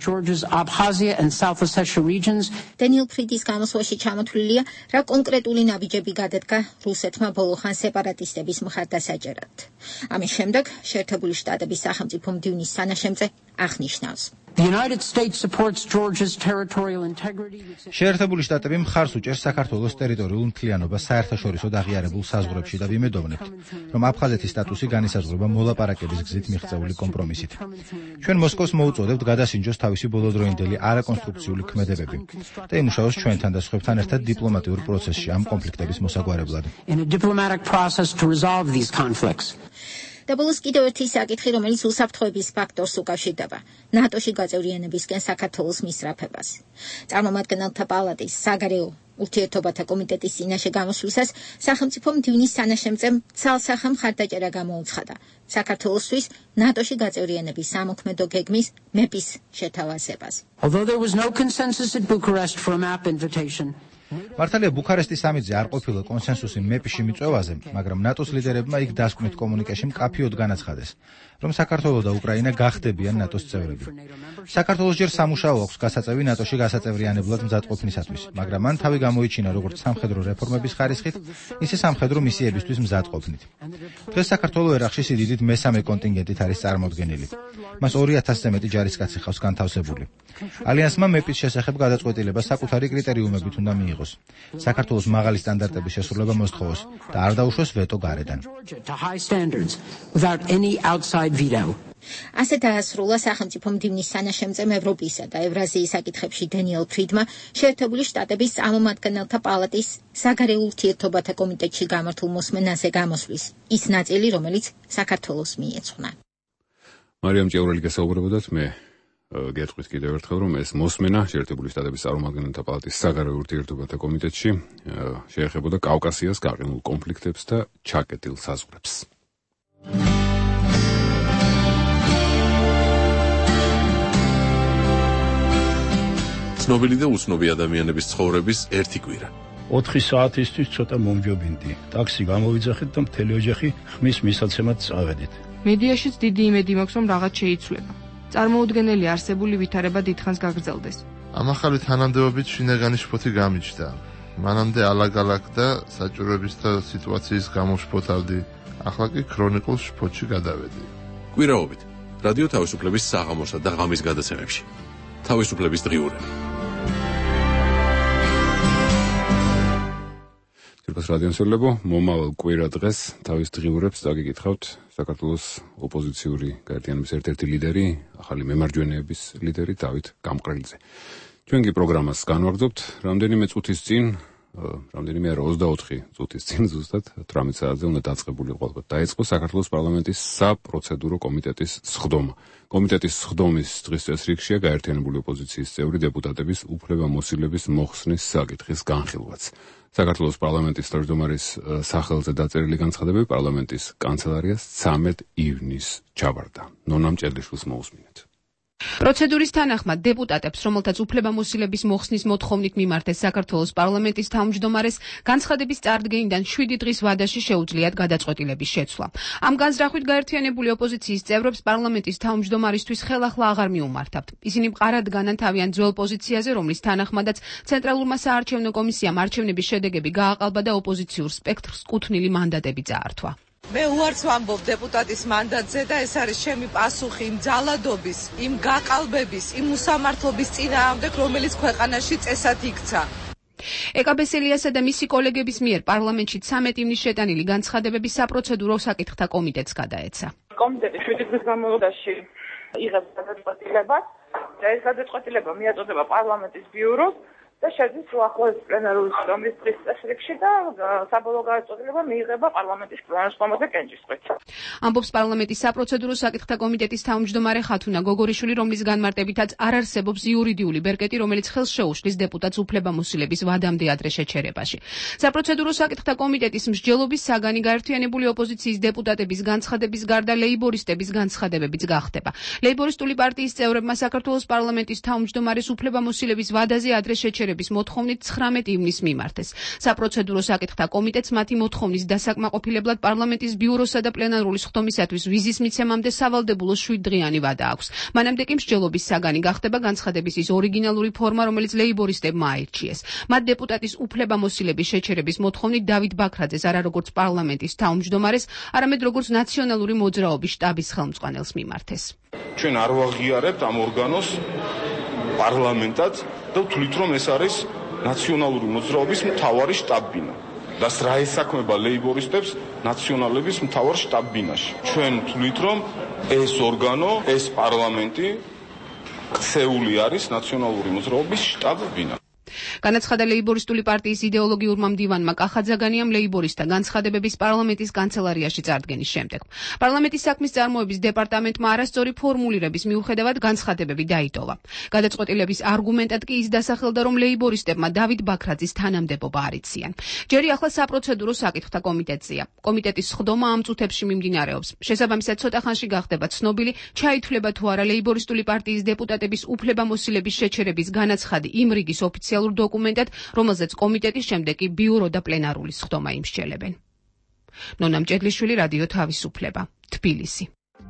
დენიელ ფრიდის გამოსვლაში ჩამოთვლილია, რა კონკრეტული ნაბიჯები გადადგა რუსეთმა ბოლოხან სეპარატისტების მხარდასაჭერად. ამის შემდეგ შეერთებული შტატების სახელმწიფო მდივნის სანაშემწე აღნიშნავს. The United States supports Georgia's territorial integrity. შეერთებული შტატები მხარს უჭერს საქართველოს ტერიტორიულ მთლიანობას საერთაშორისო აღიარებულ საზღვრებში და ვიმედოვნებთ, რომ აფხაზეთის სტატუსი განისაზღვრება მოლაპარაკების გზით მიღწეული კომპრომისით. ჩვენ მოსკოვს მოუწოდებთ გადასინჯოს თავისი ბოლოდროინდელი არაკონსტრუქციული ქმედებები და იმუშაოს ჩვენთან და სხვებთან ერთად დიპლომატიურ პროცესში ამ კონფლიქტების მოსაგვარებლად. In a diplomatic process to resolve these conflicts. და ბოლოს კიდევ ერთი საკითხი, რომელიც უსაფრთხოების ფაქტორს უკავშირდება ნატოში გაწევრიანებისკენ საქართველოს მისწრაფებას. წარმომადგენელთა პალატის საგარეო ურთიერთობათა კომიტეტის წინაშე გამოსვლისას სახელმწიფო მდივნის სანაშემწემ ცალსახა მხარდაჭერა გამოუცხადა საქართველოსთვის ნატოში გაწევრიანების სამოქმედო გეგმის მეპის შეთავაზებას. Although there was no consensus at Bucharest for a map invitation. მართალია ბუქარესტის სამიტზე არ ყოფილა კონსენსუსი მეპში მიწვევაზე, მაგრამ ნატოს ლიდერებმა იქ დასკვნით კომუნიკეში მკაფიოდ განაცხადეს, რომ საქართველო და უკრაინა გახდებიან ნატოს წევრები. საქართველოს ჯერ სამუშაო აქვს გასაწევი ნატოში გასაწევრიანებლად მზადყოფნისათვის, მაგრამ მან თავი გამოიჩინა როგორც სამხედრო რეფორმების ხარისხით, ისე სამხედრო მისიებისთვის მზადყოფნით. დღეს საქართველო ერაყში სიდიდით მესამე კონტინგენტით არის წარმოდგენილი. მას ორი ათასზე მეტი ჯარისკაცი ხავს განთავსებული. ალიანსმა მეპის შესახებ გადაწყვეტილება საკუთარი კრიტერიუმებით უნდა მიიღოს. საქართველოს მაღალი სტანდარტების შესრულება მოსთხოვოს და არ დაუშვოს ვეტო გარედან. ასე დაასრულა სახელმწიფო მდივნის სანაშემწემ ევროპისა და ევრაზიის საკითხებში დენიელ ფრიდმა შეერთებული შტატების წარმომადგენელთა პალატის საგარეო ურთიერთობათა კომიტეტში გამართულ მოსმენაზე გამოსვლის ის ნაწილი, რომელიც საქართველოს მიეძღვნა. მარიამ ჭევრელი გასაუბრებოდათ, მე გეტყვით კიდევ ერთხელ, რომ ეს მოსმენა შეერთებული შტატების წარმომადგენელთა პალატის საგარეო ურთიერთობათა კომიტეტში შეეხებოდა კავკასიას გაყინულ კონფლიქტებს და ჩაკეტილ საზღვრებს. ცნობილი და უცნობი ადამიანების ცხოვრების ერთი კვირა. ოთხი საათისთვის ცოტა მომჯობინდი. ტაქსი გამოვიძახეთ და მთელი ოჯახი ხმის მისაცემად წავედით. მედიაშიც დიდი იმედი მაქვს, რომ რაღაც შეიცვლება. წარმოუდგენელი არსებული ვითარება დიდხანს გაგრძელდეს. ამ ახალი თანამდებობით შინაგანი შფოთი გამიჩნდა. მანამდე ალაგ-ალაგ და საჭიროების და სიტუაციის გამო შფოთავდი. ახლა კი ქრონიკულ შფოთში გადავედი. კვირაობით რადიო თავისუფლების საღამოსა და ღამის გადაცემებში. თავისუფლების დღიურები. თირკოს რადიოსელებო, მომავალ კვირა დღეს თავის დღიურებს დაგიკითხავთ საქართველოს ოპოზიციური გაერთიანების ერთ-ერთი ლიდერი, ახალი მემარჯვენეების ლიდერი დავით გამყრელიძე. ჩვენ კი პროგრამას განვაგრძობთ. რამდენიმე წუთის წინ რამდენიმე ოცდაოთხი წუთის წინ ზუსტად ათრამეტ საათზე უნდა დაწყებულიყო. დაიწყო საქართველოს პარლამენტის საპროცედურო კომიტეტის სხდომა. კომიტეტის სხდომის დღის წესრიგშია გაერთიანებული ოპოზიციის წევრი დეპუტატების უფლებამოსილების მოხსნის საკითხის განხილვაც. საქართველოს პარლამენტის თავმჯდომარის სახელზე დაწერილი განცხადებები პარლამენტის კანცელარიას ცამეტ ივნისს ჩაბარდა. ნონამ ჭედლიშვილს მოусმინეთ. პროცედურის თანახმად დეპუტატებს, რომელთაც უფლებამოსილების მოხსნის მოთხოვნით მიმართეს საქართველოს პარლამენტის თავმჯდომარეს, განცხადების წარდგენიდან შვიდი დღის ვადაში შეუძლიათ გადაწყვეტილების შეცვლა. ამ განზრახვით გაერთიანებული ოპოზიციის წევრებს პარლამენტის თავმჯდომარისთვის ხელახლა აღარ მიუმართავთ. ისინი მყარად დგანან თავიანთ ძველ პოზიციაზე, რომლის თანახმადაც ცენტრალურმა საარჩევნო კომისიამ არჩევნების შედეგები გააყალბა და ოპოზიციურ სპექტრს კუთვნილი მანდატები წაართვა. მე უარს ვამბობ დეპუტატის მანდატზე და ეს არის ჩემი პასუხი იმ ძალადობის, იმ გაყალბების, იმ უსამართლობის წინააღმდეგ, რომელიც ქვეყანაში წესად იქცა. ეკაბესელიასა და მისი კოლეგების მიერ პარლამენტში ცამეტ ივნისს შეტანილი განცხადებები საპროცედურო საკითხთა კომიტეტს გადაეცა. კომიტეტი შვიდი დღის განმავლობაში იღებს გადაწყვეტილებას და ეს გადაწყვეტილება მიაწოდება პარლამენტის ბიუროს და შედის უახლოეს პლენარული სხდომის დღის წესრიგში და საბოლოო გადაწყვეტილება მიიღება პარლამენტის პლენარულ სხდომაზე კენჭისყრით. ამბობს პარლამენტის საპროცედურო საკითხთა კომიტეტის თავმჯდომარე ხათუნა გოგორიშვილი, რომლის განმარტებითაც არ არსებობს იურიდიული ბერკეტი, რომელიც ხელს შეუშლის დეპუტატს უფლებამოსილების ვადამდე ადრე შეჩერებაში. საპროცედურო საკითხთა კომიტეტის მსჯელობის საგანი გაერთიანებული ოპოზიციის დეპუტატების განცხადების გარდა ლეიბორისტების განცხადებებიც გახდება. ლეიბორისტული პარტიის წევრებმა საქართველოს პარლამენტის თავმჯდომარეს უფლებამოსილების ვადაზე ადრე შეჩერების მოთხოვნით ცხრამეტ ივნისს მიმართეს. საპროცედურო საკითხთა კომიტეტს მათი მოთხოვნის დასაკმაყოფილებლად პარლამენტის ბიუროსა და პლენარული სხდომისათვის ვიზის მიცემამდე სავალდებულო შვიდდღიანი ვადა აქვს. მანამდე კი მსჯელობის საგანი გახდება განცხადების ის ორიგინალური ფორმა, რომელიც ლეიბორისტებმა აირჩიეს. მათ დეპუტატის უფლებამოსილების შეჩერების მოთხოვნით დავით ბაქრაძეს არა როგორც პარლამენტის თავმჯდომარეს, არამედ როგორც ნაციონალური მოძრაობის შტაბის ხელმძღვანელს მიმართეს. ჩვენ არ ვაღიარებთ ამ ორგანოს პარლამენტად და ვთვლით, რომ ეს არის ნაციონალური მოძრაობის მთავარი შტაბ-ბინა. და რა ესაქმება ლეიბორისტებს ნაციონალების მთავარ შტაბ-ბინაში. ჩვენ ვთვლით, რომ ეს ორგანო, ეს პარლამენტი ქცეული არის ნაციონალური მოძრაობის შტაბ-ბინა. განაცხადა ლეიბორისტული პარტიის იდეოლოგიურმა მდივანმა კახაძაგანიამ ლეიბორისტთა განცხადებების პარლამენტის კანცელარიაში წარდგენის შემდეგ. პარლამენტის საქმის წარმოების დეპარტამენტმა არასწორი ფორმულირების მიუხედავად განცხადებები დაიტოვა. გადაწყვეტილების არგუმენტად კი ის დასახელდა, რომ ლეიბორისტებმა დავით ბაქრაძის თანამდებობა არ იციან. ჯერი ახლა საპროცედურო საკითხთა კომიტეტზეა. კომიტეტის სხდომა ამ წუთებში მიმდინარეობს. შესაბამისად ცოტა ხანში გახდება ცნობილი, ჩაითვლება თუ არა ლეიბორისტული პარტიის დეპუტატების უფლებამოსილების შეჩერების განაცხადი იმ რიგის ოფიციალურ დოკუმენტად, რომელზეც კომიტეტის შემდეგ კი ბიურო და პლენარული სხდომა იმსჯელებენ. ნონამ ჭედლიშვილი, რადიო თავისუფლება, თბილისი.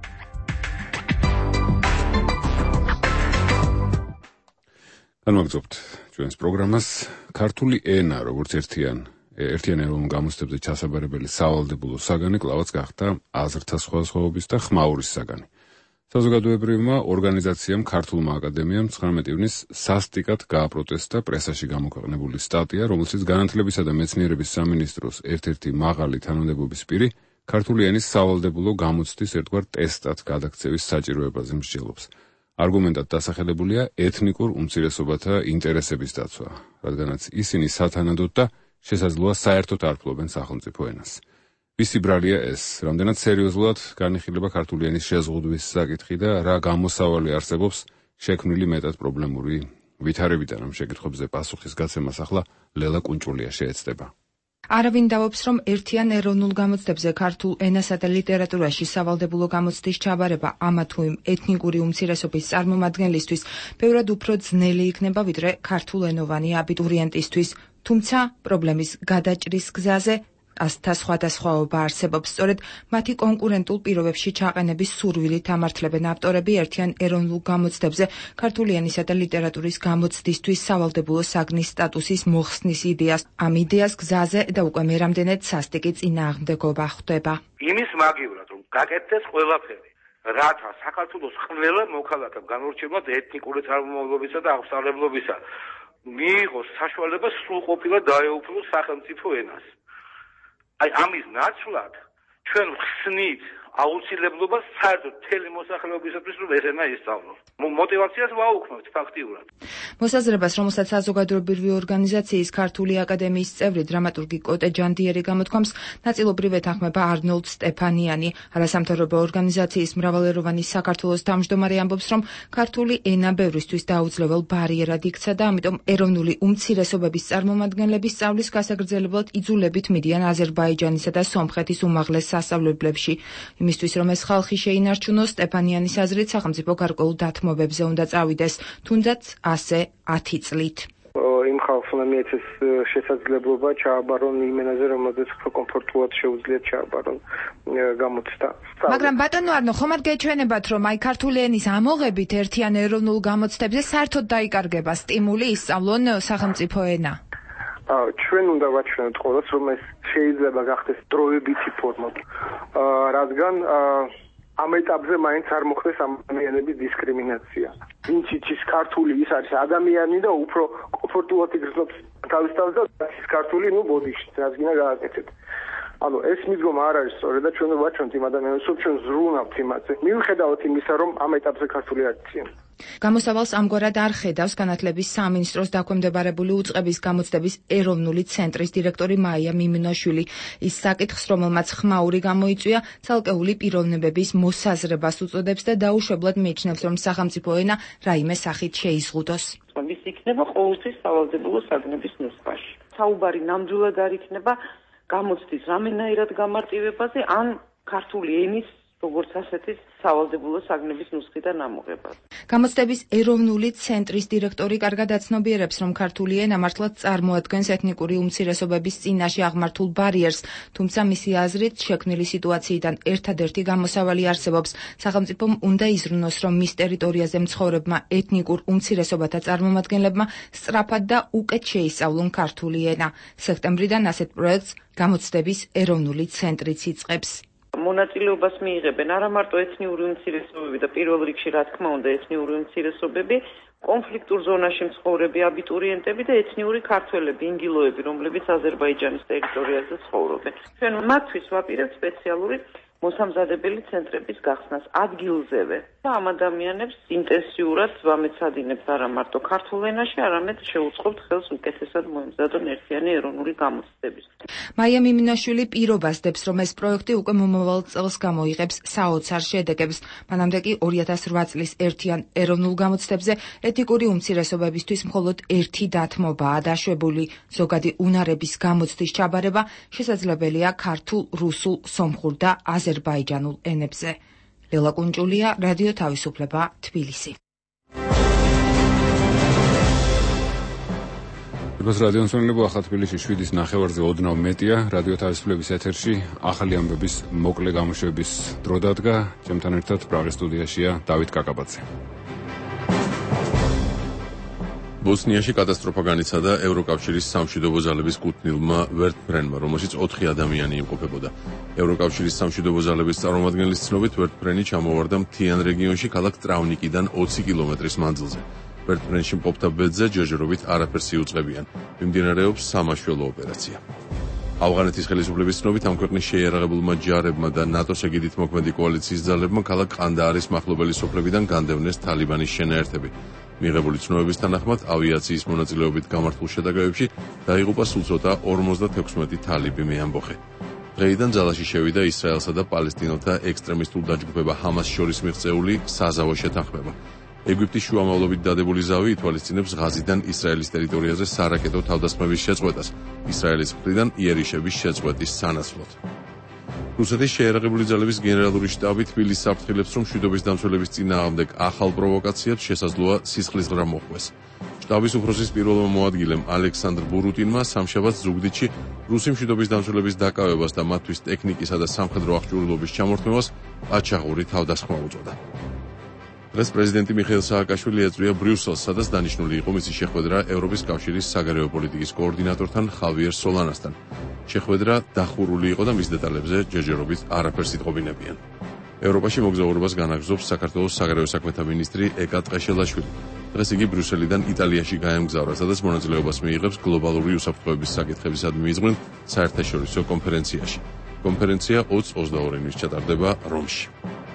განვაგრძობთ ჩვენს პროგრამას. ქართული ენა, როგორც ერთიან ერთიან ეროვნულ გამოცდებზე ჩასაბარებელი სავალდებულო საგანი, კლავაც გახდა აზრთა სხვადასხვაობის და ხმაურის საგანი. საზოგადოებრივმა ორგანიზაციამ ქართულმა აკადემიამ ცხრამეტ ივნისს სასტიკად გააპროტესტა პრესაში გამოქვეყნებული სტატია, რომელშიც განათლებისა და მეცნიერების სამინისტროს ერთ-ერთი მაღალი თანამდებობის პირი ქართული ენის სავალდებულო გამოცდის ერთგვარ ტესტად გადაქცევის საჭიროებაზე მსჯელობს. არგუმენტად დასახელებულია ეთნიკურ უმცირესობათა ინტერესების დაცვა, რადგანაც ისინი სათანადოდ და შესაძლოა საერთოდ არ ფლობენ სახელმწიფო ენას. ვისი ბრალია ეს, რამდენად სერიოზულად განიხილება ქართული ენის შეზღუდვის საკითხი და რა გამოსავალი არსებობს შექმნილი მეტად პრობლემური ვითარებიდან ამ შეკითხვებზე პასუხის გაცემას ახლა ლელა კუნჭულია შეეცდება. არავინ დავობს, რომ ერთიან ეროვნულ გამოცდებზე ქართულ ენასა და ლიტერატურაში სავალდებულო გამოცდის ჩაბარება ამა თუ იმ ეთნიკური უმცირესობის წარმომადგენლისთვის ბევრად უფრო ძნელი იქნება, ვიდრე ქართულენოვანი აბიტურიენტისთვის. თუმცა პრობლემის გადაჭრის გზაზე ასთა სხვადასხვაობა არსებობს. სწორედ მათი კონკურენტულ პირობებში ჩაყენების სურვილით ამართლებენ ავტორები ერთიან ეროვნულ გამოცდებზე ქართული ენისა და ლიტერატურის გამოცდისთვის სავალდებულო საგნის სტატუსის მოხსნის იდეას. ამ იდეას გზაზე და უკვე მე რამდენად სასტიკი წინააღმდეგობა ხვდება. იმის მაგივრად, რომ გაკეთდეს ყველაფერი, რათა საქართველოს ყველა მოქალაქემ განურჩევნად ეთნიკური წარმომავლობისა და აღმსარებლობისა მიიღოს საშუალება სრულყოფილად დაეუფლოს სახელმწიფო ენას. აი ამის ნაცვლად ჩვენ ხსნით აუცილებლობა საერთოდ მთელი მოსახლეობისათვის რომ ეს ენა ისწავლოს. მოტივაციას ვაუქმებთ ფაქტიურად. მოსაზრებას, რომელსაც საზოგადოებრივი ორგანიზაციის ქართული აკადემიის წევრი დრამატურგი კოტე ჯანდიერი გამოთქვამს, ნაწილობრივ ეთანხმება არნოლდ სტეფანიანი. არასამთავრობო ორგანიზაციის მრავალეროვანი საქართველოს თავმჯდომარე ამბობს, რომ ქართული ენა ბევრისთვის დაუძლებელ ბარიერად იქცა და ამიტომ ეროვნული უმცირესობების წარმომადგენლების სწავლის გასაგრძელებლად იძულებით მიდიან აზერბაიჯანისა და სომხეთის უმაღლეს სასწავლებლებში. იმისთვის, რომ ეს ხალხი შეინარჩუნოს, სტეფანიანის აზრით, სახელმწიფო გარკვეულ დათმობებზე უნდა წავიდეს, თუნდაც ასე ათი წლით. იმ ხალხს უნდა მიეცეს შესაძლებლობა ჩააბარონ იმენაზე, რომელზეც კომფორტულად შეუძლიათ ჩააბარონ გამოცდა. მაგრამ ბატონო არნო, ხომ არ გეჩვენებათ, რომ აი ქართული ენის ამოღებით ერთიან ეროვნულ გამოცდებზე საერთოდ დაიკარგება სტიმული ისწავლონ სახელმწიფო ენა? ჩვენ უნდა ვაჩვენოთ ყოველს, რომ ეს შეიძლება გახდეს დროებითი ფორმა, რადგან ამ ეტაპზე მაინც არ მოხდეს ამ ადამიანების დისკრიმინაცია. ვინც იცის ქართული, ის არის ადამიანი და უფრო კომფორტულად იგრძნობს თავის თავს და ის ქართული, ნუ ბოდიში, რაც გინდა გააკეთეთ. ანუ ეს მიდგომა არ არის სწორი და ჩვენ ვაჩვენთ იმ ადამიანებს, რომ ჩვენ ზრუნავთ იმაზე. მიუხედავად იმისა, რომ ამ ეტაპზე ქართული არ იციან. გამოსავალს ამგვარად არ ხედავს განათლების სამინისტროს დაქვემდებარებული უწყების გამოცდების ეროვნული ცენტრის დირექტორი მაია მიმინოშვილი. ის საკითხს, რომელმაც ხმაური გამოიწვია, ცალკეული პიროვნებების მოსაზრებას უწოდებს და დაუშვებლად მიიჩნევს, რომ სახელმწიფო ენა რაიმე სახით შეიზღუდოს. ის იქნება ყოველთვის სავალდებულო საგნების ნუსხაში. საუბარი ნამდვილად არ იქნება გამოცდის რამენაირად გამარტივებაზე ან ქართული ენის როგორც ასეთის სავალდებულო საგნების ნუსხიდან ამოღებას. გამოცდების ეროვნული ცენტრის დირექტორი კარგად აცნობიერებს, რომ ქართული ენა მართლაც წარმოადგენს ეთნიკური უმცირესობების წინაშე აღმართულ ბარიერს, თუმცა მისი აზრით შექმნილი სიტუაციიდან ერთადერთი გამოსავალი არსებობს. სახელმწიფომ უნდა იზრუნოს, რომ მის ტერიტორიაზე მცხოვრებმა ეთნიკურ უმცირესობათა წარმომადგენლებმა სწრაფად და უკეთ შეისწავლონ ქართული ენა. სექტემბრიდან ასეთ პროექტს გამოცდების ეროვნული ცენტრიც იწყებს. მონაწილეობას მიიღებენ არა მარტო ეთნიკური უმცირესობები და პირველ რიგში რა თქმა უნდა ეთნიკური უმცირესობები, კონფლიქტურ ზონაში მცხოვრები აბიტურიენტები და ეთნიკური ქართველები, ინგილოები, რომლებიც აზერბაიჯანის ტერიტორიაზე ცხოვრობენ. ჩვენ მათთვის ვაპირებთ სპეციალური მოსამზადებელი ცენტრების გახსნას ადგილზევე და ამ ადამიანებს ინტენსიურად ვამეცადინებთ არა მარტო ქართულ ენაში, არამედ შეუწყობთ ხელს უკეთესად მოემზადონ ერთიანი ეროვნული გამოცდების. მაია მიმინაშვილი პირობას დებს, რომ ეს პროექტი უკვე მომავალ წელს გამოიღებს საოცარ შედეგებს. მანამდე კი ორი ათას რვა წლის ერთიან ეროვნულ გამოცდებზე ეთნიკური უმცირესობებისთვის მხოლოდ ერთი დათმობაა დაშვებული. ზოგადი უნარების გამოცდის ჩაბარება შესაძლებელია ქართულ, რუსულ, სომხურ და აზერბაიჯანულ ენებზე. ლელა კუნჭულია, რადიო თავისუფლება, თბილისი. როგორც რადიო მსმენელებო, ახლა თბილისში შვიდის ნახევარზე ოდნავ მეტია. რადიო თავისუფლების ეთერში ახალი ამბების მოკლე გამოშვების დრო დადგა. ჩემთან ერთად პრაღის სტუდიაშია დავით კაკაბაძე. ბოსნიაში კატასტროფა განიცადა ევროკავშირის სამშვიდობო ძალების კუთვნილმა ვერტფრენმა, რომელშიც ოთხი ადამიანი იმყოფებოდა. ევროკავშირის სამშვიდობო ძალების წარმომადგენლის ცნობით, ვერტფრენი ჩამოვარდა მთიან რეგიონში ქალაქ ტრავნიკიდან ოცი კილომეტრის მანძილზე. ვერტფრენში მყოფთა ბედზე ჯერჯერობით არაფერს იუწყებიან. მიმდინარეობს სამაშველო ოპერაცია. ავღანეთის ხელისუფლების ცნობით, ამ ქვეყნის შეიარაღებულმა ჯარებმა და ნატოს ეგიდით მოქმედი კოალიციის ძალებმა ქალაქ ყანდაარის მახლობელი სოფლებიდან განდევნეს თალიბანის შენაერთები. მიღებული ცნობების თანახმად, ავიაციის მონაწილეობით გამართულ შეტაკებებში დაიღუპა სულ ცოტა ორმოცდათექვსმეტი თალიბი მეამბოხე. დღეიდან ძალაში შევიდა ისრაელსა და პალესტინელთა ექსტრემისტულ დაჯგუფება ჰამას შორის მიღწეული საზავო შეთანხმება. ეგვიპტის შუამავლობით დადებული ზავი ითვალისწინებს ღაზიდან ისრაელის ტერიტორიაზე სარაკეტო თავდასხმების შეწყვეტას, ისრაელის მხრიდან იერიშების შეწყვეტის სანაცვლოდ. რუსეთის შეიარაღებული ძალების გენერალური შტაბი თბილისს საფრთხილებს, რომ მშვიდობის დამცველების წინააღმდეგ ახალ პროვოკაციებს შესაძლოა სისხლისღრა მოხვდეს. შტაბის უფროსის პირველმა მოადგილემ ალექსანდრ ბურუტინმა სამშაბათს ზუგდიდში რუსი მშვიდობის დამცველების დაკავებას და მათთვის ტექნიკისა და სამხედრო აღჭურვილობის ჩამორთმევას ყაჩაღური თავდასხმა უწოდა. დღეს პრეზიდენტი მიხეილ სააკაშვილი ეწვია ბრიუსელს, სადაც დანიშნული იყო მისი შეხვედრა ევროპის კავშირის საგარეო პოლიტიკის კოორდინატორთან ხავიერ სოლანასთან. შეხვედრა დახურული იყო და მის დეტალებზე ჯერჯერობით არაფერს იტყობინებიან. ევროპაში მოგზაურობას განაგრძობს საქართველოს საგარეო საქმეთა მინისტრი ეკა ტყეშელაშვილი. დღეს იგი ბრიუსელიდან იტალიაში გაემგზავრა, სადაც მონაწილეობას მიიღებს გლობალური უსაფრთხოების საკითხებისადმი მიზღვნილ საერთაშორისო კონფერენციაში. კონფერენცია ოცი ოცდაორი იანვრის ჩატარდება რომში.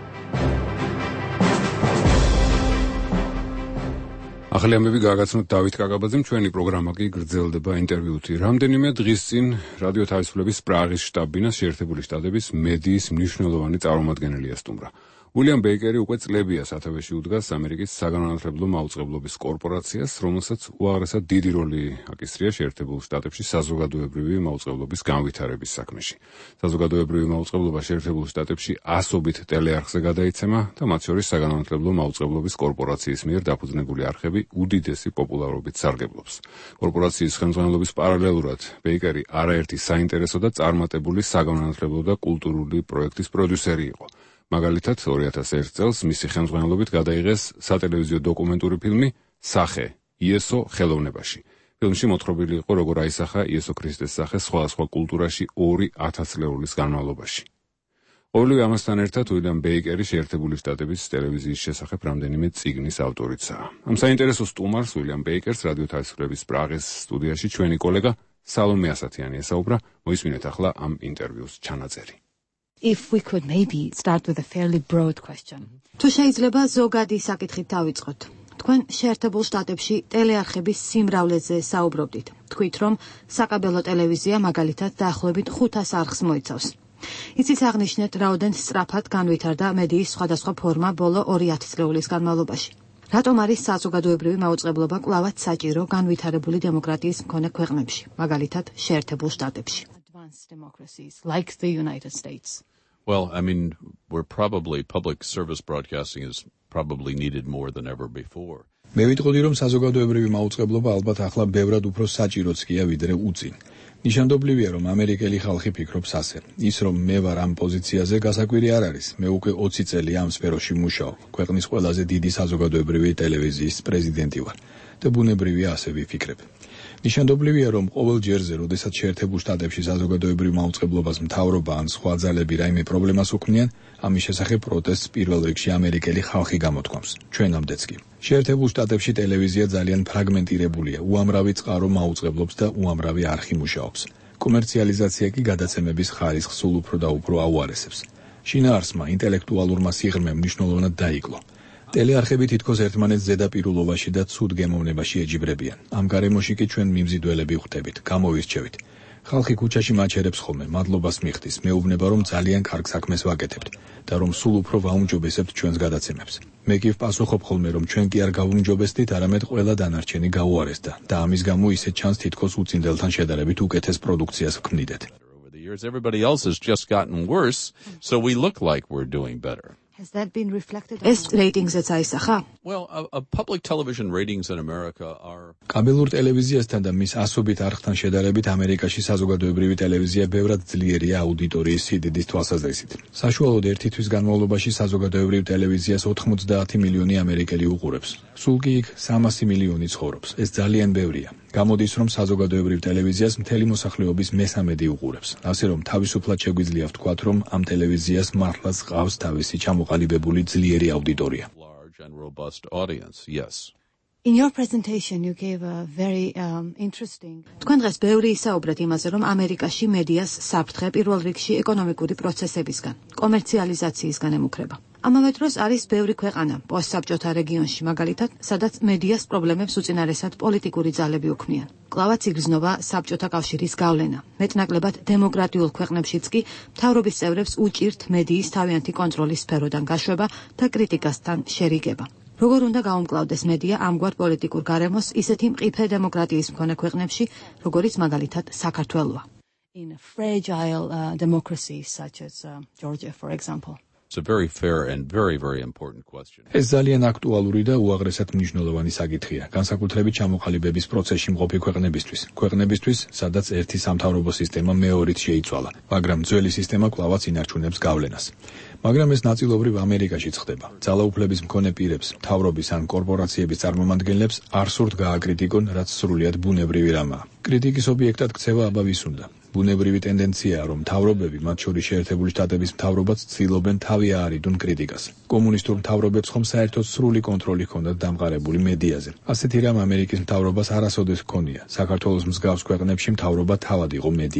ახალი ამბები გააგაცნოთ დავით კაკაბაძემ, ჩვენი პროგრამა კი გრძელდება ინტერვიუთი. რამდენიმე დღის წინ რადიო თავისუფლების პრაღის შტაბ-ბინას შეერთებული შტატების მედიის მნიშვნელოვანი წარმომადგენელი ესტუმრა. უილიამ ბეიკერი უკვე წლებია სათავეში უდგას ამერიკის საგანმანათლებლო მაუწყებლობის კორპორაციას, რომელსაც უაღრესად დიდი როლი აკისრია შეერთებულ შტატებში საზოგადოებრივი მაუწყებლობის განვითარების საქმეში. საზოგადოებრივი მაუწყებლობა შეერთებულ შტატებში ასობით ტელეარხზე გადაიცემა და მათ შორის საგანმანათლებლო მაუწყებლობის კორპორაციის მიერ დაფუძნებული არხები უდიდესი პოპულარობით სარგებლობს. კორპორაციის ხელმძღვანელობის პარალელურად ბეიკერი არაერთი საინტერესო და წარმატებული საგანმანათლებლო და კულტურული პროექტის პროდიუსერი იყო. მაგალითად, ორი ათას ერთ წელს მისი ხელმძღვანელობით გადაიღეს სატელევიზიო დოკუმენტური ფილმი „სახე იესო ხელოვნებაში“. ფილმში მოთხრობილი იყო, როგორ აისახა იესო ქრისტეს სახე სხვადასხვა კულტურაში ორი ათასწლეულის განმავლობაში. ყოველივე ამასთან ერთად უილიამ ბეიკერი შეერთებული შტატების ტელევიზიის შესახებ რამდენიმე წიგნის ავტორიცაა. ამ საინტერესო სტუმარს უილიამ ბეიკერს რადიო თავისუფლების პრაღის სტუდიაში ჩვენი კოლეგა სალომე ასათიანი ესაუბრა. მოისმინეთ ახლა ამ ინტერვიუს ჩანაწერი. If we could maybe start with a fairly broad question. თუ შეიძლება ზოგადი საკითხით დავიწყოთ. თქვენ შეერთებულ შტატებში ტელეარხების სიმრავლეზე საუბრობდით. თქვით, რომ საკაბელო ტელევიზია მაგალითად დაახლოებით ხუთას არხს მოიცავს. იცით აღნიშნეთ, რაოდენ სწრაფად განვითარდა მედიის სხვადასხვა ფორმა ბოლო ორი ათწლეულის განმავლობაში. რატომ არის საზოგადოებრივი მაუწყებლობა კვლავაც საჭირო განვითარებული დემოკრატიის მქონე ქვეყნებში, მაგალითად შეერთებულ შტატებში? Advanced democracies like the United States. Well, I mean, we're probably public service broadcasting is probably needed more than ever before. მე ვიტყოდი, რომ საზოგადოებრივი მაუწყებლობა ალბათ ახლა ბევრად უფრო საჭიროც გია ვიდრე უწინ. ნიშანდობლივია, რომ ამერიკელი ხალხი ფიქრობს ასე. ის რომ მე ვარ ამ პოზიციაზე გასაკვირი არ არის. მე უკვე ოცი წელი ამ სფეროში მუშაობ. ქვეყნის ყველაზე დიდი საზოგადოებრივი ტელევიზიის პრეზიდენტი ვარ და ბუნებრივია ასე ვიფიქრებ. ნიშანდობლივია, რომ ყოველ ჯერზე, როდესაც შეერთებულ შტატებში საზოგადოებრივ მაუწყებლობას მთავრობა ან სხვა ძალები რაიმე პრობლემას უქმნიან, ამის შესახებ პროტესტს პირველ რიგში ამერიკელი ხალხი გამოთქვამს, ჩვენამდეც კი. შეერთებულ შტატებში ტელევიზია ძალიან ფრაგმენტირებულია, უამრავი წყარო მაუწყებლობს და უამრავი არხი მუშაობს. კომერციალიზაცია კი გადაცემების ხარისხს სულ უფრო და უფრო აუარესებს. შინაარსმა, ინტელექტუალურმა სიღრმემ მნიშვნელოვნად დაიკლო. ტელეარხები თითქოს ერთმანეთს ზედაპირულობაში და ცუდ გემოვნებაში ეჯიბრებიან. ამ გარემოში კი ჩვენ მიმზიდველები ვხდებით, გამოვირჩევით. ხალხი ქუჩაში მაჩერებს ხოლმე, მადლობას მიხდის, მეუბნება, რომ ძალიან კარგ საქმეს ვაკეთებთ და რომ სულ უფრო ვაუმჯობესებთ ჩვენს გადაცემებს. მე კი ვპასუხობ ხოლმე, რომ ჩვენ კი არ გავუმჯობესდით, არამედ ყველა დანარჩენი გაუარესდა და ამის გამო ისე ჩანს თითქოს უწინდელთან შედარებით უკეთეს პროდუქციას ვქმნიდეთ. Everybody else has just gotten worse, so we look like we're doing better. Has that been reflected? ეს რეიტინგზეც აისახა? Well, a, a public television ratings in America are კაბელურ ტელევიზიასთან და მის ასობით არხთან შედარებით ამერიკაში საზოგადოებრივი ტელევიზია ბევრად ძლიერია აუდიტორიის სიდიდის თვალსაზრისით. საშუალოდ ერთი თვის განმავლობაში საზოგადოებრივ ტელევიზიას ოთხმოცდაათი მილიონი ამერიკელი უყურებს. სულ კი იქ სამასი მილიონი ცხოვრობს. ეს ძალიან ბევრია. გამოდის, რომ საზოგადოებრივ ტელევიზიას მთელი მოსახლეობის მესამედი უყურებს. ასე რომ თავისუფლად შეგვიძლია ვთქვათ, რომ ამ ტელევიზიას მართლაც ყავს თავისი ჩამოყალიბებული ძლიერი აუდიტორია. and robust audience. Yes. In your presentation you gave a very um, interesting. თქვენ დღეს ბევრი ისაუბრეთ იმაზე, რომ ამერიკაში მედიას საფრთხე პირველ რიგში ეკონომიკური პროცესებისგან, კომერციალიზაციისგან ემუქრება. ამავე დროს არის ბევრი ქვეყანა პოსტსაბჭოთა რეგიონში, მაგალითად, სადაც მედიას პრობლემებს უწინარესად პოლიტიკური ძალები უქმნიან. კვლავაც იგრძნობა საბჭოთა კავშირის გავლენა. მეტნაკლებად დემოკრატიულ ქვეყნებშიც კი მთავრობის წევრებს უჭირთ მედიის თავიანთი კონტროლის სფეროდან გაშვება და კრიტიკასთან შერიგება. როგორ უნდა გაუმკლავდეს მედია ამგვარ პოლიტიკურ გარემოს ისეთი მყიფე დემოკრატიის მქონე ქვეყნებში, როგორიც მაგალითად საქართველოა. In a fragile uh, democracy such as uh, Georgia, for example. It's a very fair and very, very important question. ეს ძალიან აქტუალური და უაღრესად მნიშვნელოვანი საკითხია, განსაკუთრებით ჩამოყალიბების პროცესში მყოფი ქვეყნებისთვის. ქვეყნებისთვის, სადაც ერთი სამთავრობო სისტემა მეორით შეიცვალა, მაგრამ ძველი სისტემა კვლავაც ინარჩუნებს გავლენას. მაგრამ ეს ნაწილობრივ ამერიკაშიც ხდება. ძალაუფლების მქონე პირებს, მთავრობის ან კორპორაციების წარმომადგენლებს არ სურთ გააკრიტიკონ, რაც სრულიად ბუნებრივი რამაა. კრიტიკის ობიექტად ქცევა აბავის უნდა. ბუნებრივი ტენდენციაა, რომ მთავრობები, მათ შორის შეერთებული შტატების მთავრობაც, ცდილობენ თავი აარიდონ კრიტიკას. კომუნისტურ მთავრობებს ხომ საერთოდ სრული კონტროლი ჰქონდათ დამყარებული მედიაზე. ასეთი რამ ამერიკის მთავრობას არასოდეს ჰქონია. საქართველოს მსგავს ქვეყნებში მთავრობა თავად იყო მედია.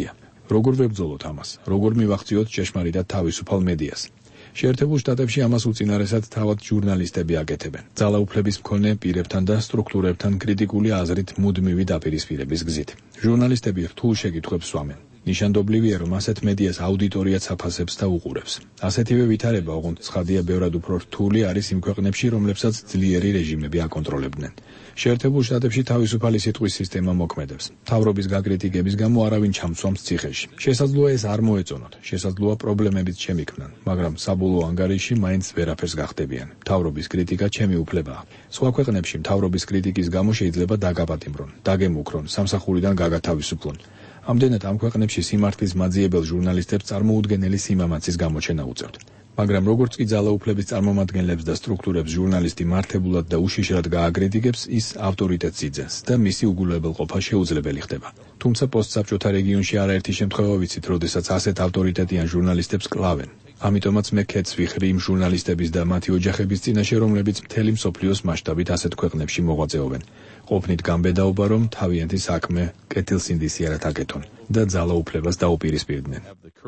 როგორ ვებრძოლოთ ამას? როგორ მივახციოთ ჭეშმარიტად თავისუფალ მედიას? შეერთებულ შტატებში ამას უწინარესად თავად ჟურნალისტები აკეთებენ. ძალაუფლების მქონე პირებთან და სტრუქტურებთან კრიტიკული აზრით მუდმივი დაპირისპირების გზით. ჟურნალისტები რთულ შეკითხვებს სვამენ. ნიშანდობლივია, რომ ასეთ მედიას აუდიტორიაც აფასებს და უყურებს. ასეთივე ვითარება, ოღონდ ცხადია, ბევრად უფრო რთული არის იმ ქვეყნებში, რომლებსაც ძლიერი რეჟიმები აკონტროლებდნენ. შეერთებულ შტატებში თავისუფალი სიტყვის სისტემა მოქმედებს. მთავრობის გაკრიტიკების გამო არავინ ჩამცვამს ციხეში. შესაძლოა ეს არ მოეწონოთ, შესაძლოა პრობლემებიც შემიქმნან, მაგრამ საბოლოო ანგარიში მაინც ვერაფერს გახდებიან. მთავრობის კრიტიკა ჩემი უფლებაა. სხვა ქვეყნებში მთავრობის კრიტიკის გამო შეიძლება დაგაპატიმრონ, დაგემუქრონ, სამსახურიდან გაგათავისუფლონ. ამდენად ამ ქვეყნებში სიმართლის მაძიებელ ჟურნალისტებს წარმოუდგენელი სიმამაცის გამოჩენა უწევთ. მაგრამ როგორც კი ძალაუფლების წარმომადგენლებს და სტრუქტურებს ჟურნალისტი მართებულად და უშიშრად გააკრიტიკებს, ის ავტორიტეტს იძენს და მისი უგულებელყოფა შეუძლებელი ხდება. თუმცა პოსტსაბჭოთა რეგიონში არაერთი შემთხვევა ვიცით, როდესაც ასეთ ავტორიტეტიან ჟურნალისტებს კლავენ. ამიტომაც მე ქეთს ვიხრი იმ ჟურნალისტების და მათი ოჯახების წინაშე, რომლებიც მთელი მსოფლიოს მასშტაბით ასეთ ქვეყნებში მოღვაწეობენ. ყოფნით გამბედაობა, რომ თავიანთი საქმე კეთილსინდისიერად აკეთონ და ძალაუფლებას დაუპირისპირდნენ.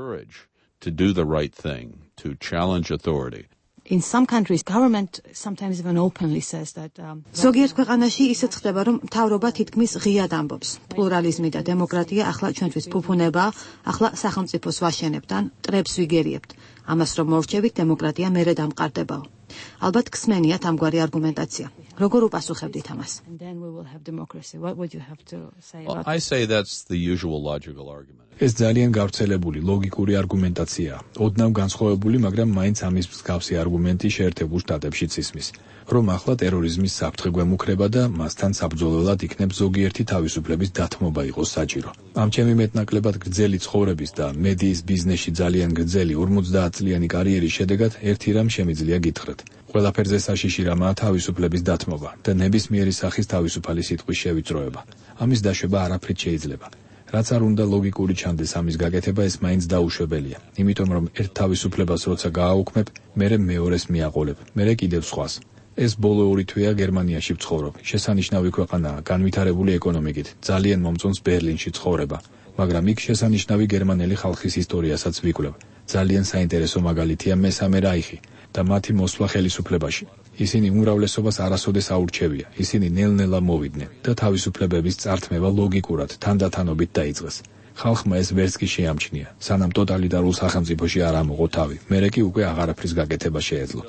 To do the right thing, to challenge authority. In some countries, government sometimes even openly says that um, ზოგიერთ ქვეყანაში ისეც ხდება, რომ მთავრობა თითქმის ღიად ამბობს. პლურალიზმი და დემოკრატია ახლა ჩვენთვის ფუფუნებაა, ახლა სახელმწიფოს ვაშენებთ ან ტრებს ვიგერიებთ. ამას რომ მორჩებით, დემოკრატია მერე დამყარდებაო. ალბათ გსმენიათ ამგვარი არგუმენტაცია. როგორ უპასუხებდით ამას? And then we will have democracy. What would you have to say about I say that's the usual logical argument. ეს ძალიან გავრცელებული ლოგიკური არგუმენტაციაა. ოდნავ განსხვავებული, მაგრამ მაინც ამის მსგავსი არგუმენტი შეერთებულ შტატებშიც ისმის, რომ ახლა ტერორიზმის საფრთხე გვემუქრება და მასთან საბრძოლველად იქნებ ზოგიერთი თავისუფლების დათმობა იყოს საჭირო. ამ ჩემი მეტნაკლებად გრძელი ცხოვრების და მედიის ბიზნესში ძალიან გრძელი ორმოცდაათწლიანი კარიერის შედეგად ერთი რამ შემიძლია გითხრათ. ყველაფერზე საშიში რამაა თავისუფლების დათმობა და ნებისმიერი სახის თავისუფალი სიტყვის შევიწროება. ამის დაშვება არაფრით შეიძლება. რაც არ უნდა ლოგიკური ჩანდეს ამის გაკეთება, ეს მაინც დაუშვებელია. იმიტომ რომ ერთ თავისუფლებას როცა გააუქმებ, მერე მეორეს მიაყოლებ, მერე კიდევ სხვას. ეს ბოლო ორი თვეა გერმანიაში ვცხოვრობ. შესანიშნავი ქვეყანაა, განვითარებული ეკონომიკით, ძალიან მომწონს ბერლინში ცხოვრება. მაგრამ იქ შესანიშნავი გერმანელი ხალხის ისტორიასაც ვიკვლევ. ძალიან საინტერესო მაგალითია მესამე რაიხი და მათი მოსვლა ხელისუფლებაში. ისინი უმრავლესობას არასოდეს აურჩევია, ისინი ნელ-ნელა მოვიდნენ და თავისუფლებების წართმევა ლოგიკურად თანდათანობით დაიწყეს. ხალხმა ეს ვერც კი შეამჩნია, სანამ ტოტალიტარულ სახელმწიფოში არ ამოყო თავი, მერე კი უკვე აღარაფრის გაკეთება შეეძლოთ.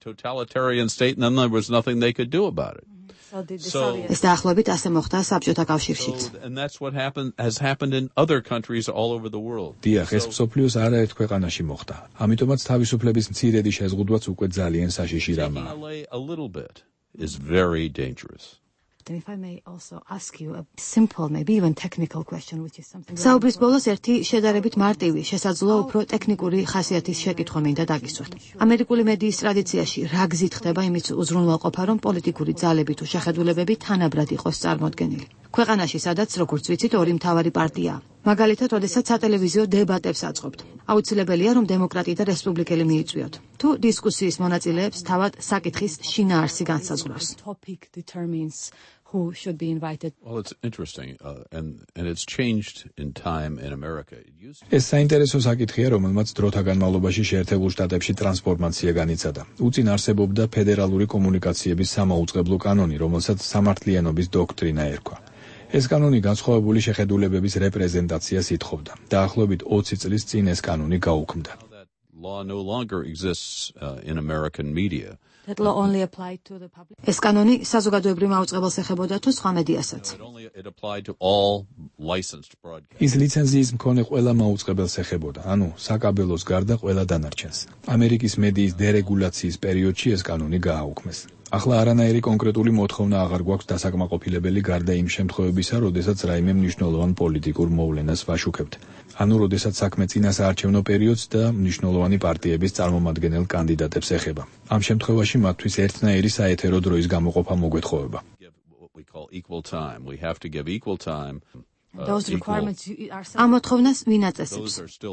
ეს დაახლოებით ასე მოხდა საბჭოთა კავშირშიც. დიახ, ეს მსოფლიოს არაერთ ქვეყანაში მოხდა. ამიტომაც თავისუფლების მცირედი შეზღუდვაც უკვე ძალიან საშიში რამაა. If I may also ask you a simple, maybe even technical question, which is something. საუბრის ბოლოს ერთი შედარებით მარტივი, შესაძლოა უფრო ტექნიკური ხასიათის შეკითხვა მინდა დაგისვათ. ამერიკული მედიის ტრადიციაში რა გზით ხდება იმის უზრუნველყოფა, რომ პოლიტიკური ძალები თუ შეხედულებები თანაბრად იყოს წარმოდგენილი. ქვეყანაში, სადაც, როგორც ვიცით, ორი მთავარი პარტიაა. მაგალითად, როდესაც სატელევიზიო დებატებს აწყობთ. აუცილებელია, რომ დემოკრატი და რესპუბლიკელი მიიწვიოთ. თუ დისკუსიის მონაწილეებს თავად საკითხის შინაარსი განსაზღვრავს. Who should be invited? Well, it's interesting, uh, and and it's changed in time in America. It used to... ეს საინტერესო საკითხია, რომელმაც დროთა განმავლობაში შეერთებულ შტატებში ტრანსფორმაცია განიცადა. უწინ არსებობდა ფედერალური კომუნიკაციების სამაუწყებლო კანონი, რომელსაც სამართლიანობის დოქტრინა ერქვა. ეს კანონი განსხვავებული შეხედულებების რეპრეზენტაციას ითხოვდა. დაახლოებით ოცი წლის წინ ეს კანონი გაუქმდა. Law no longer exists uh, in American media. That law only applied to the public. ეს კანონი საზოგადოებრივ მაუწყებელს ეხებოდა თუ სხვა მედიასაც. It applied to all licensed broadcasters. ის ლიცენზიის მქონე ყველა მაუწყებელს ეხებოდა, ანუ საკაბელოს გარდა ყველა დანარჩენს. ამერიკის მედიის დერეგულაციის პერიოდში ეს კანონი გააუქმეს. ახლა არანაირი კონკრეტული მოთხოვნა აღარ გვაქვს დასაკმაყოფილებელი გარდა იმ შემთხვევებისა, როდესაც რაიმე მნიშვნელოვან პოლიტიკურ მოვლენას ვაშუქებთ. ანუ როდესაც საქმე წინასაარჩევნო პერიოდს და მნიშვნელოვანი პარტიების წარმომადგენელ კანდიდატებს ეხება. ამ შემთხვევაში მათთვის ერთნაირი საეთერო დროის გამოყოფა მოგვეთხოვება. ამ მოთხოვნას ვინ აწესებს?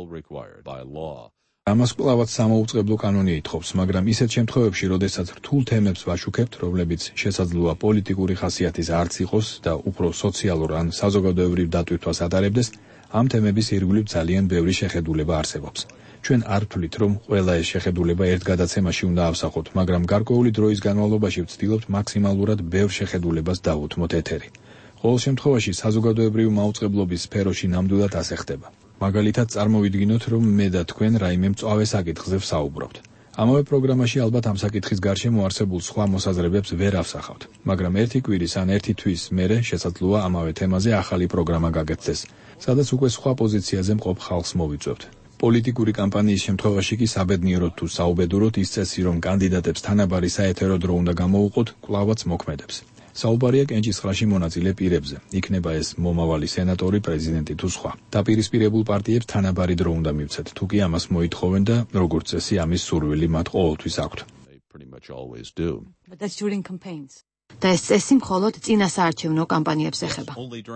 ამას კვლავაც სამაუწყებლო კანონი ითხოვს, მაგრამ ისეთ შემთხვევებში, როდესაც რთულ თემებს ვაშუქებთ, რომლებიც შესაძლოა პოლიტიკური ხასიათის არც იყოს და უფრო სოციალურ ან საზოგადოებრივ დატვირთვას ატარებდეს, ამ თემების ირგვლივ ძალიან ბევრი შეხედულება არსებობს. ჩვენ არ ვთვლით, რომ ყველა ეს შეხედულება ერთ გადაცემაში უნდა ავსახოთ, მაგრამ გარკვეული დროის განმავლობაში ვცდილობთ მაქსიმალურად ბევრ შეხედულებას დავუთმოთ ეთერი. ყოველ შემთხვევაში საზოგადოებრივი მაუწყებლობის სფეროში ნამდვილად ასე ხდება. მაგალითად, წარმოვიდგინოთ, რომ მე და თქვენ რაიმე მწვავე საკითხზე ვსაუბრობთ. ამავე პროგრამაში ალბათ ამ საკითხის გარშემო არსებულ სხვა მოსაზრებებს ვერ ავსახავთ, მაგრამ ერთი კვირის ან ერთი თვის მერე შესაძლოა ამავე თემაზე ახალი პროგრამა გაკეთდეს, სადაც უკვე სხვა პოზიციაზე მყოფ ხალხს მოვიწვევთ. პოლიტიკური კამპანიის შემთხვევაში კი საბედნიეროდ თუ საუბედუროდ ის წესი, რომ კანდიდატებს თანაბარი საეთერო დრო უნდა გამოუყოთ, კვლავაც მოქმედებს. საუბარია კენჭისყრაში მონაწილე პირებზე, იქნება ეს მომავალი სენატორი, პრეზიდენტი თუ სხვა. დაპირისპირებულ პარტიებს თანაბარი დრო უნდა მივცეთ, თუ კი ამას მოითხოვენ და როგორც წესი ამის სურვილი მათ ყოველთვის აქვთ. But that's during campaigns. და ეს წესი მხოლოდ წინა საარჩევნო კამპანიებს ეხება.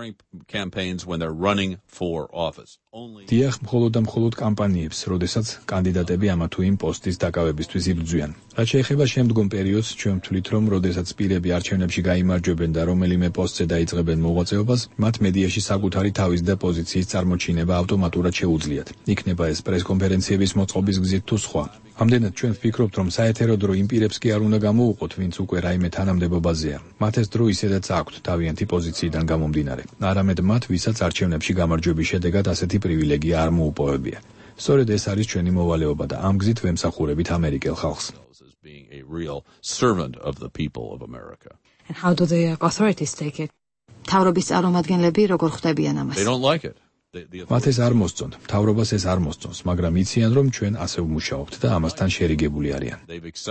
დიახ, მხოლოდ და მხოლოდ კამპანიებს, როდესაც კანდიდატები ამა თუ იმ პოსტის დაკავებისთვის იბრძვიან. რაც შეეხება შემდგომ პერიოდს, ჩვენ ვთვლით, რომ როდესაც პირები არჩევნებში გაიმარჯვებენ და რომელიმე პოსტზე დაიწყებენ მოღვაწეობას, მათ მედიაში საკუთარი თავის და პოზიციის წარმოჩინება ავტომატურად შეუძლიათ. იქნება ეს პრესკონფერენციების მოწყობის გზით თუ სხვა. ამდენად ჩვენ ვფიქრობთ, რომ საეთერო დრო იმ პირებს კი არ უნდა გამოუყოთ, ვინც უკვე რაიმე თანამდებობაზეა. მათ ეს დრო ისედაც აქვთ თავიანთი პოზიციიდან გამომდინარე. არამედ მათ, ვისაც არჩევნებში გამარჯვების შედეგად ასეთი პრივილეგია არ მოუპოვებია. სწორედ ეს არის ჩვენი მოვალეობა და ამ გზით ვემსახურებით ამერიკელ ხალხს. And how do the authorities take it? თავრობის წარმომადგენლები როგორ ხვდებიან ამას? მათ ეს არ მოსწონთ, მთავრობას ეს არ მოსწონს, მაგრამ იციან, რომ ჩვენ ასე ვმუშაობთ და ამასთან შერიგებული არიან.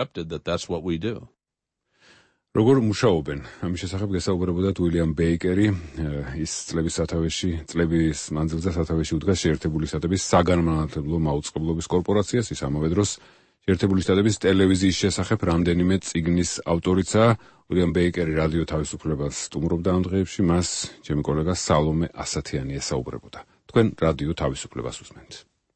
როგორ მუშაობენ? ამის შესახებ გესაუბრებოდათ უილიამ ბეიკერი, ის წლების სათავეში, წლების მანძილზე სათავეში უდგას შეერთებული შტატების საგანმანათლებლო მაუწყებლობის კორპორაციას, ის ამავე დროს შეერთებული შტატების ტელევიზიის შესახებ რამდენიმე წიგნის ავტორიცაა. უილიამ ბეიკერი რადიო თავისუფლებას სტუმრობდა ამ დღეებში, მას ჩემი კოლეგა სალომე ასათიანი ესაუბრებოდა. თქვენ რადიო თავისუფლებას უსმენთ.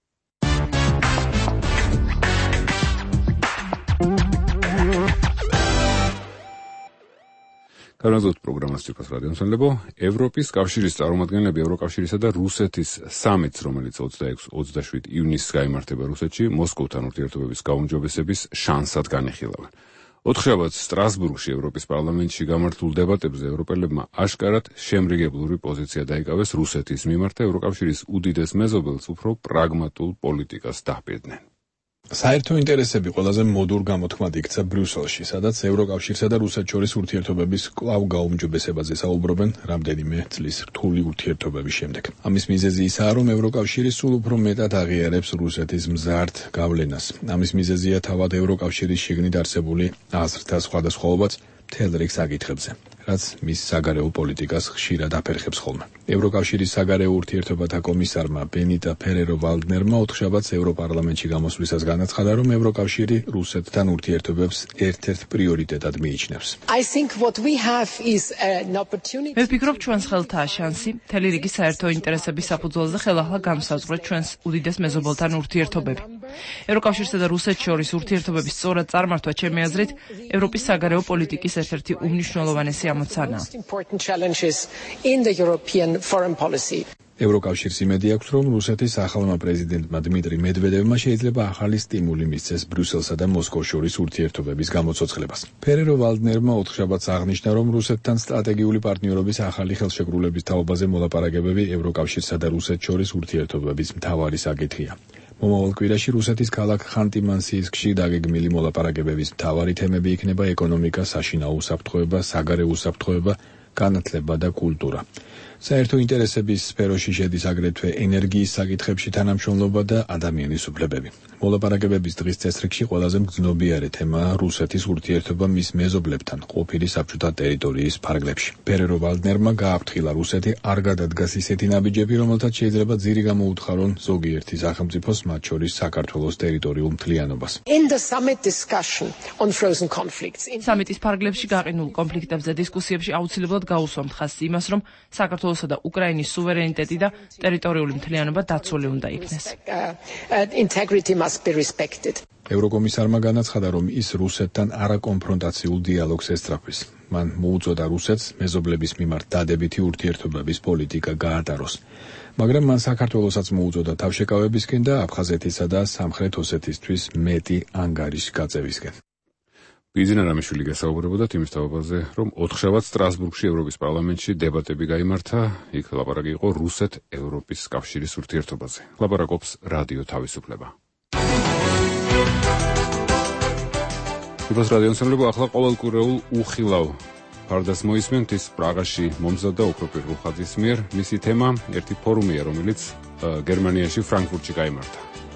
განაგზავნოთ პროგრამას ციფროს რადიომსმენლებო. ევროპის კავშირის წარმომადგენლები ევროკავშირისა და რუსეთის სამიტს, რომელიც ოცდაექვსი ოცდაშვიდი ივნისს გაიმართება რუსეთში, მოსკოვთან ურთიერთობების გაუმჯობესების შანსად განიხილავენ. ოთხშაბათს სტრასბურგში ევროპის პარლამენტში გამართულ დებატებზე ევროპელებმა აშკარად შემრიგებლური პოზიცია დაიკავეს რუსეთის მიმართ და ევროკავშირის უდიდეს მეზობელს უფრო პრაგმატულ პოლიტიკას დაჰპირდნენ. საერთო ინტერესები ყველაზე მოდურ გამოთქმად იქცა ბრიუსელში, სადაც ევროკავშირსა და რუსეთს შორის ურთიერთობების კვლავ გაუმჯობესებაზე საუბრობენ რამდენიმე წლის რთული ურთიერთობების შემდეგ. ამის მიზეზი ისაა, რომ ევროკავშირი სულ უფრო მეტად აღიარებს რუსეთის მზარდ გავლენას. ამის მიზეზია თავად ევროკავშირის შიგნით არსებული აზრთა სხვადასხვაობაც მთელ რიგ საკითხებზე, რაც მის საგარეო პოლიტიკას ხშირად აფერხებს ხოლმე. ევროკავშირის საგარეო ურთიერთობათა კომისარმა ბენიტა ფერერო-ვალდნერმა ოთხშაბათს ევროპარლამენტში გამოსვლისას განაცხადა, რომ ევროკავშირი რუსეთთან ურთიერთობებს ერთ-ერთ პრიორიტეტად მიიჩნევს. მე ვფიქრობ, ჩვენს ხელთაა შანსი მთელი რიგი საერთო ინტერესების საფუძველზე ხელახლა განსაზღვრეთ ჩვენს უდიდეს მეზობელთან ურთიერთობები. ევროკავშირსა და რუსეთს შორის ურთიერთობების სწორად წარმართვა, ჩემი აზრით, ევროპის საგარეო პოლიტიკის ერთ-ერთი უმნიშვნელოვანესი ამოცანაა. ევროკავშირს იმედი აქვს, რომ რუსეთის ახალმა პრეზიდენტმა დმიტრი მედვედევმა შეიძლება ახალი სტიმული მისცეს ბრიუსელსა და მოსკოვს შორის ურთიერთობების გამოცოცხლებას. ფერერო-ვალდნერმა ოთხშაბათს აღნიშნა, რომ რუსეთთან სტრატეგიული პარტნიორობის ახალი ხელშეკრულების თაობაზე მოლაპარაკებები ევროკავშირსა და რუსეთს შორის ურთიერთობების მთავარი საკითხია. მომავალ კვირაში რუსეთის ქალაქ ხანტი-მანსიისკში დაგეგმილი მოლაპარაკებების მთავარი თემები იქნება ეკონომიკა, საშინაო უსაფრთხოება, საგარეო უსაფრთხოება, განათლება და კულტურა. საერთო ინტერესების სფეროში შედის აგრეთვე ენერგიის საკითხებში თანამშრომლობა და ადამიანის უფლებები. მოლაპარაკებების დღის წესრიგში ყველაზე მგრძნობიარე თემაა რუსეთის ურთიერთობა მის მეზობლებთან ყოფილი საბჭოთა ტერიტორიის ფარგლებში. ფერერო-ვალდნერმა გააფრთხილა, რუსეთი არ გადადგას ისეთი ნაბიჯები, რომელთაც შეიძლება ძირი გამოუთხარონ ზოგიერთი სახელმწიფოს, მათ შორის საქართველოს ტერიტორიულ მთლიანობას. სამიტის ფარგლებში გაყინულ კონფლიქტებზე დისკუსიებში აუცილებლად გაუსვამთ ხაზს იმას, რომ საქართველოს საქართველოსა და უკრაინის სუვერენიტეტი და ტერიტორიული მთლიანობა დაცული უნდა იქნეს. ევროკომისარმა განაცხადა, რომ ის რუსეთთან არაკონფრონტაციულ დიალოგს ესწრაფვის. მან მოუწოდა რუსეთს მეზობლების მიმართ დადებითი ურთიერთობების პოლიტიკა გაატაროს. მაგრამ მან საქართველოსაც მოუწოდა თავშეკავებისკენ და აფხაზეთისა და სამხრეთ ოსეთისთვის მეტი ანგარიშ გაწევისკენ. ბიძინა რამიშვილი გასაუბრებოდა იმის თავაზე, რომ ოთხშაბათს სტრასბურგში ევროპის პარლამენტში დებატები გაიმართა, იქ ლაპარაკი იყო რუსეთ-ევროპის კავშირის ურთიერთობაზე. ლაპარაკობს რადიო თავისუფლება. რუსეთის რადიოსამლებო ახლა ყოველკვირეულ უხილავ ფარდას მოისმენთ ის პრაღაში მომზადდა ოქროპირ რუხაძის მიერ. მისი თემა ერთი ფორუმია, რომელიც გერმანიაში ფრანკფურტში გაიმართა.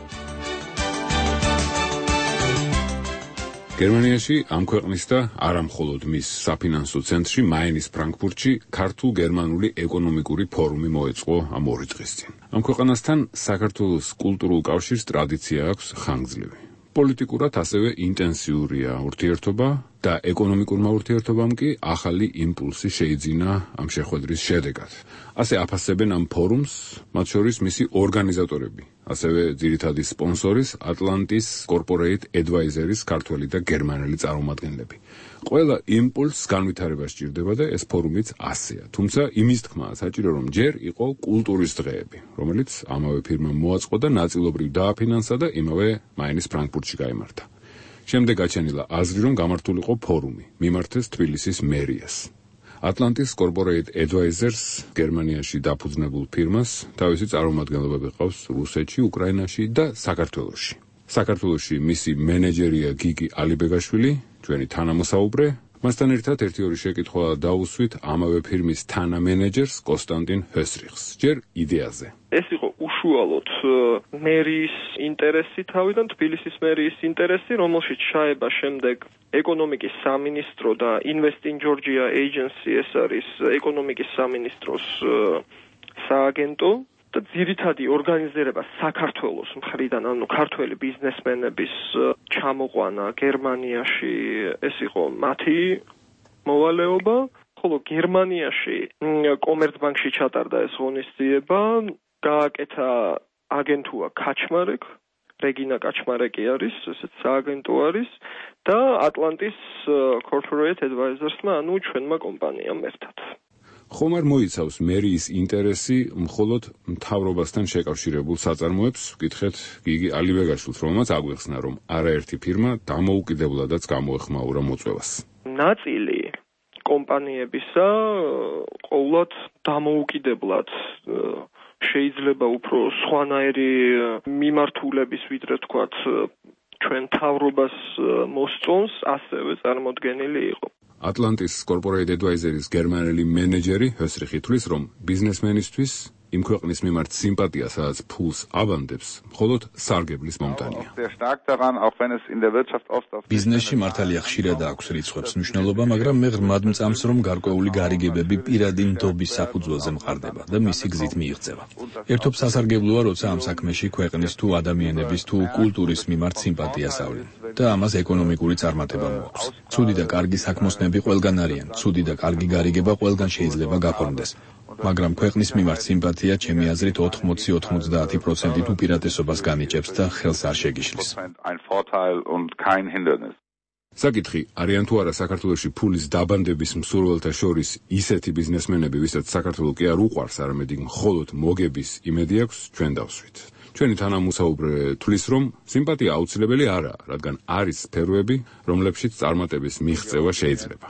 გერმანიაში ამ ქვეყნის და არა მხოლოდ მის საფინანსო ცენტრში მაინის ფრანკფურტში ქართულ-გერმანული ეკონომიკური ფორუმი მოეწყო ამ ორი დღის წინ. ამ ქვეყანასთან საქართველოს კულტურულ კავშირს ტრადიცია აქვს ხანგრძლივი. პოლიტიკურად ასევე ინტენსიურია ურთიერთობა და ეკონომიკურმა ურთიერთობამ კი ახალი იმპულსი შეიძინა ამ შეხვედრის შედეგად. ასე აფასებენ ამ ფორუმს, მათ შორის მისი ორგანიზატორები, ასევე ძირითადი სპონსორის Atlantis Corporate Advisors ქართველი და გერმანელი წარმომადგენლები. ყველა იმპულსს განვითარება სჭირდება და ეს ფორუმიც ასეა. თუმცა იმის თქმაა საჭირო, რომ ჯერ იყო კულტურის დღეები, რომელიც ამავე ფირმამ მოაწყო და ნაწილობრივ დააფინანსა და იმავე მაინის ფრანკფურტში გაიმართა. შემდეგ აჩენილა აზრი, რომ გამართულიყო ფორუმი, მიმართეს თბილისის მერიას. Atlantis Corporate Advisors გერმანიაში დაფუძნებულ ფირმას თავისი წარმომადგენლობები ყავს რუსეთში, უკრაინაში და საქართველოში. საქართველოში მისი მენეჯერია გიგი ალიბეგაშვილი, ჩვენი თანამოსაუბრე. მასთან ერთად ერთი ორი შეკითხვა დაუსვით ამავე ფირმის თანამენეჯერს კონსტანტინ ჰესრიხს. ჯერ იდეაზე. ეს იყო უშუალოდ მერიის ინტერესი თავიდან, თბილისის მერიის ინტერესი, რომელშიც ჩაება შემდეგ ეკონომიკის სამინისტრო და Invest in Georgia Agency, ეს არის ეკონომიკის სამინისტროს სააგენტო და ძირითადი ორგანიზება საქართველოს მხრიდან, ანუ ქართველი ბიზნესმენების ჩამოყვანა გერმანიაში, ეს იყო მათი მოვალეობა, ხოლო გერმანიაში კომერცბანკში ჩატარდა ეს ღონისძიება, გააკეთა აგენტურა Kaczmarek, რეგინა Kaczmarek არის, ესეც სააგენტო არის და Atlantis Corporate Advisors-მა, ანუ ჩვენმა კომპანიამ ერთად. ხომ არ მოიცავს მერიის ინტერესი მხოლოდ მთავრობასთან შეკავშირებულ საწარმოებს, ვკითხეთ გიგი ალიბეგაშვილს, რომელმაც აგვიხსნა, რომ არაერთი ფირმა დამოუკიდებლადაც გამოეხმაურა მოწვევას. ნაწილი კომპანიებისა ყოვლად დამოუკიდებლად შეიძლება უფრო სხვანაირი მიმართულების, ვიდრე თქვათ, ჩვენ მთავრობას მოსწონს, ასევე წარმოდგენილი იყო. Atlantis Corporate Advisors გერმანელი მენეჯერი ჰესრიხი თვლის, რომ ბიზნესმენისთვის იმ ქვეყნის მიმართ სიმპათია, სადაც ფულს აბანდებს, მხოლოდ სარგებლის მომტანია. ბიზნესში მართალია ხშირად აქვს რიცხვებს მნიშვნელობა, მაგრამ მე ღრმად მწამს, რომ გარკვეული გარიგებები პირადი ნდობის საფუძველზე მყარდება და მისი გზით მიიღწევა. ერთობ სასარგებლოა, როცა ამ საქმეში ქვეყნის თუ ადამიანების თუ კულტურის მიმართ სიმპათიას ავლენ და ამას ეკონომიკური წარმატება მოაქვს. ცუდი და კარგი საქმოსნები ყველგან არიან, ცუდი და კარგი გარიგება ყველგან შეიძლება გაფორმდეს. მაგრამ ქვეყნის მიმართ სიმპათია, ჩემი აზრით, ოთხმოცი ოცდაათი პროცენტით უპირატესობას განიჭებს და ხელს არ შეგიშლის. საკითხი, არიან თუ არა საქართველოში ფულის დაბანდების მსურველთა შორის ისეთი ბიზნესმენები, ვისაც საქართველო კი არ უყვარს, არამედ მხოლოდ მოგების იმედი აქვს, ჩვენ დავსვით. ჩვენი თანამოსაუბრე თვლის, რომ სიმპათია აუცილებელი არაა, რადგან არის სფეროები, რომლებშიც წარმატების მიღწევა შეიძლება.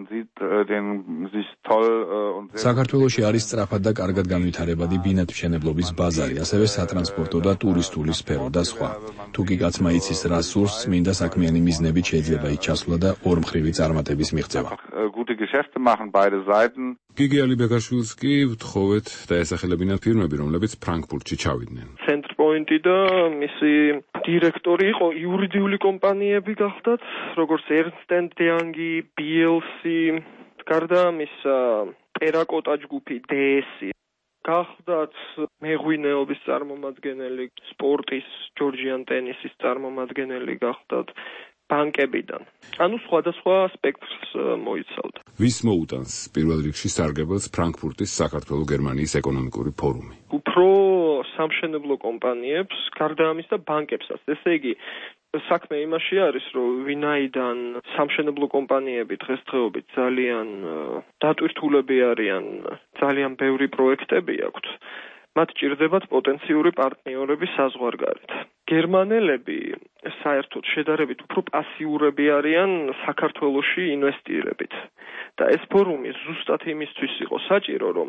საქართველოში არის სწრაფად და კარგად განვითარებადი ბინათმშენებლობის ბაზარი, ასევე სატრანსპორტო და ტურისტული სფერო და სხვა. თუ კი კაცმა იცის რა სურს, წმინდა საქმიანი მიზნებით შეიძლება იქ ჩასვლა და ორმხრივი წარმატების მიღწევა. გიგი ალიბეგაშვილს კი ვთხოვეთ დაესახელებინათ ფირმები, რომლებიც ფრანკფურტში ჩავიდნენ. ცენტრპოინტი და მისი დირექტორი იყო იურიდიული კომპანიები გახდათ, როგორც Ernst and Young, B L C, გარდა ამისა ტერაკოტა ჯგუფი D S, გახდათ მეღვინეობის წარმომადგენელი, სპორტის, ჯორჯიან ტენისის წარმომადგენელი გახდათ, ბანკებიდან. ანუ სხვადასხვა სპექტრს მოიცავდა. ვის მოუტანს პირველ რიგში სარგებელს ფრანკფურტის საქართველო-გერმანიის ეკონომიკური ფორუმი? უფრო სამშენებლო კომპანიებს, გარდა ამისა ბანკებსაც. ესე იგი, საქმე იმაში არის, რომ ვინაიდან სამშენებლო კომპანიები დღესდღეობით ძალიან დატვირთულები არიან, ძალიან ბევრი პროექტები აქვთ, მათ ჭირდებათ პოტენციური პარტნიორები საზღვარგარეთ. გერმანელები საერთოდ შედარებით უფრო პასიურები არიან საქართველოში ინვესტირებით. და ეს ფორუმი ზუსტად იმისთვის იყო საჭირო, რომ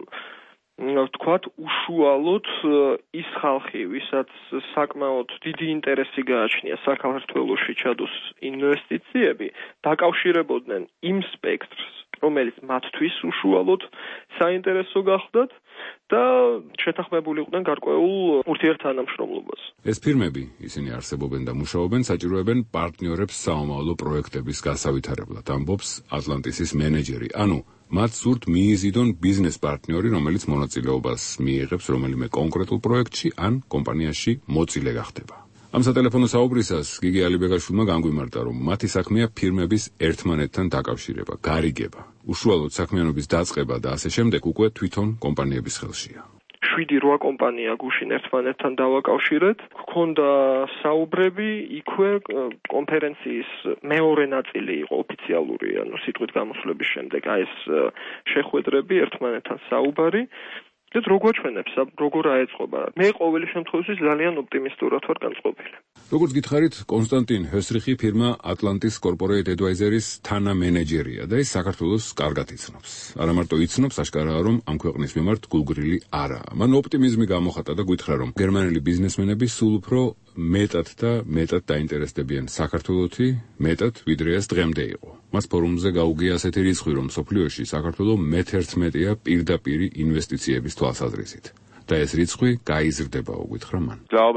ვთქვათ, უშუალოდ ის ხალხი, ვისაც საკმაოდ დიდი ინტერესი გააჩნია საქართველოში ჩადოს ინვესტიციები, დაკავშირებოდნენ იმ სპექტრს, რომელიც მათთვის უშუალოდ საინტერესო გახდათ და შეთანხმებული იყვნენ გარკვეულ ურთიერთთანამშრომლობას. ეს ფირმები, ისინი არსებობენ და მუშაობენ, საჭიროებენ პარტნიორებს საომავლო პროექტების გასავითარებლად, ამბობს ატლანტისის მენეჯერი. ანუ მათ სურთ მიიზიდონ ბიზნეს პარტნიორი, რომელიც მონაწილეობას მიიღებს რომელიმე კონკრეტულ პროექტში ან კომპანიაში მოწილე გახდება. ამ სატელეფონო საუბრისას გიგი ალიბეგაშვილმა განგვიმარტა, რომ მათი საქმეა ფირმების ერთმანეთთან დაკავშირება, გარიგება. უშუალოდ საქმიანობის დაწყება და ასე შემდეგ უკვე თვითონ კომპანიების ხელშია. შვიდი რვა კომპანია გუშინ ერთმანეთთან დავაკავშირეთ. გქონდა საუბრები, იქვე კონფერენციის მეორე ნაწილი იყო ოფიციალური, ანუ სიტყვით გამოსვლების შემდეგ აი ეს შეხვედრები, ერთმანეთთან საუბარი. და როგორ ჩვენებს, როგორ აეწყობა. მე ყოველი შემთხვევაში ძალიან ოპტიმისტურად ვარ განწყობილი. როგორც გითხარით, კონსტანტინ ჰესრიხი ფირმა Atlantis Corporate Advisors თანამენეჯერია და ის საქართველოს კარგად იცნობს. არა მარტო იცნობს, აშკარაა, რომ ამ ქვეყნის მიმართ გულგრილი არაა. მან ოპტიმიზმი გამოხატა და გითხრა, რომ გერმანელი ბიზნესმენები სულ უფრო მეტად და მეტად დაინტერესდებიან საქართველოში, მეტად ვიდრე ეს დღემდე იყო. მას ფორუმზე გაუგია ასეთი რიცხვი, რომ მსოფლიოში საქართველო მეთერთმეტეა პირდაპირი ინვესტიციების თვალსაზრისით. და ეს რიცხვი გაიზრდება, უგითხრა მან.